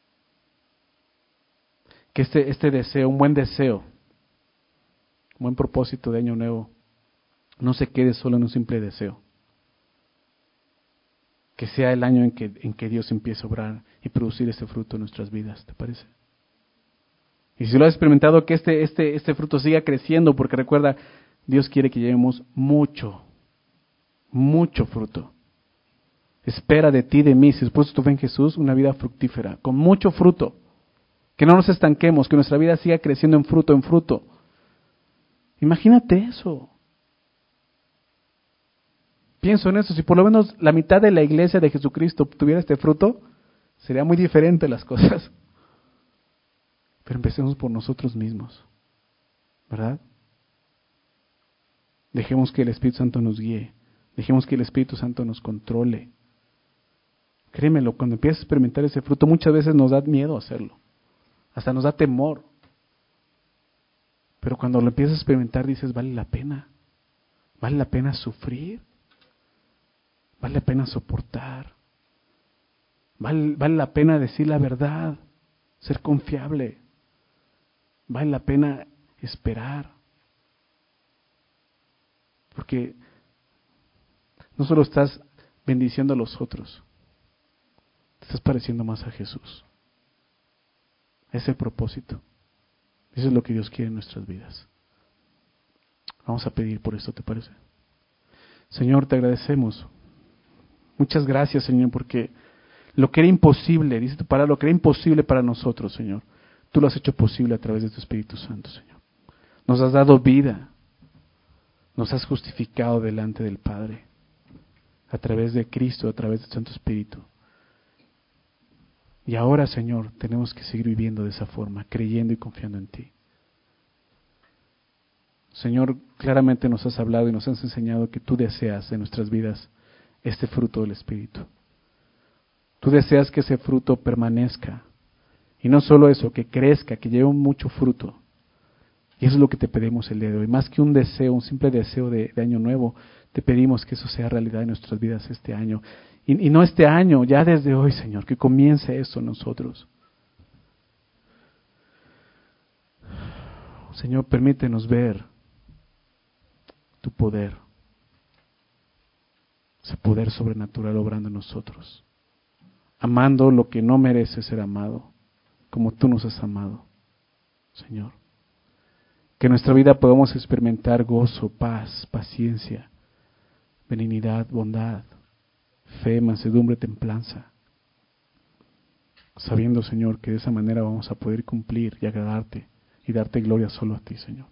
Que este, este deseo, un buen deseo, un buen propósito de año nuevo, no se quede solo en un simple deseo. Que sea el año en que, en que Dios empiece a obrar y producir ese fruto en nuestras vidas, ¿te parece? Y si lo has experimentado, que este, este, este fruto siga creciendo, porque recuerda, Dios quiere que llevemos mucho, mucho fruto. Espera de ti, de mí, si después tú ves en Jesús, una vida fructífera, con mucho fruto. Que no nos estanquemos, que nuestra vida siga creciendo en fruto, en fruto. Imagínate eso. Pienso en eso, si por lo menos la mitad de la iglesia de Jesucristo tuviera este fruto, sería muy diferente las cosas. Pero empecemos por nosotros mismos, ¿verdad? Dejemos que el Espíritu Santo nos guíe, dejemos que el Espíritu Santo nos controle. Créemelo, cuando empiezas a experimentar ese fruto, muchas veces nos da miedo hacerlo, hasta nos da temor. Pero cuando lo empiezas a experimentar dices, vale la pena, vale la pena sufrir. Vale la pena soportar. Vale, vale la pena decir la verdad, ser confiable. Vale la pena esperar. Porque no solo estás bendiciendo a los otros, te estás pareciendo más a Jesús. Ese es el propósito. Eso es lo que Dios quiere en nuestras vidas. Vamos a pedir por esto, ¿te parece? Señor, te agradecemos. Muchas gracias, Señor, porque lo que era imposible, dice tu palabra, lo que era imposible para nosotros, Señor, tú lo has hecho posible a través de tu Espíritu Santo, Señor. Nos has dado vida, nos has justificado delante del Padre, a través de Cristo, a través del Santo Espíritu. Y ahora, Señor, tenemos que seguir viviendo de esa forma, creyendo y confiando en ti. Señor, claramente nos has hablado y nos has enseñado que tú deseas en nuestras vidas este fruto del Espíritu. Tú deseas que ese fruto permanezca. Y no solo eso, que crezca, que lleve mucho fruto. Y eso es lo que te pedimos el día de hoy. Más que un deseo, un simple deseo de, de año nuevo, te pedimos que eso sea realidad en nuestras vidas este año. Y, y no este año, ya desde hoy, Señor, que comience eso en nosotros. Señor, permítenos ver tu poder. ese poder sobrenatural obrando en nosotros, amando lo que no merece ser amado, como tú nos has amado, Señor. Que en nuestra vida podamos experimentar gozo, paz, paciencia, benignidad, bondad, fe, mansedumbre, templanza, sabiendo, Señor, que de esa manera vamos a poder cumplir y agradarte y darte gloria solo a ti, Señor.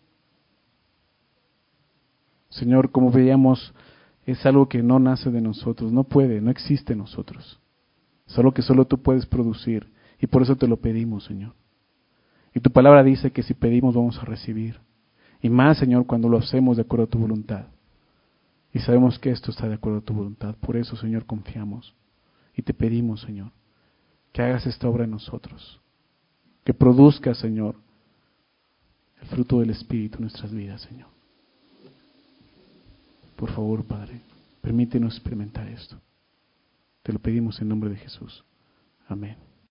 Señor, como veíamos, es algo que no nace de nosotros, no puede, no existe en nosotros. Es algo que solo tú puedes producir y por eso te lo pedimos, Señor. Y tu palabra dice que si pedimos vamos a recibir. Y más, Señor, cuando lo hacemos de acuerdo a tu voluntad. Y sabemos que esto está de acuerdo a tu voluntad. Por eso, Señor, confiamos. Y te pedimos, Señor, que hagas esta obra en nosotros. Que produzca, Señor, el fruto del Espíritu en nuestras vidas, Señor. Por favor, Padre, permítenos experimentar esto. Te lo pedimos en nombre de Jesús. Amén.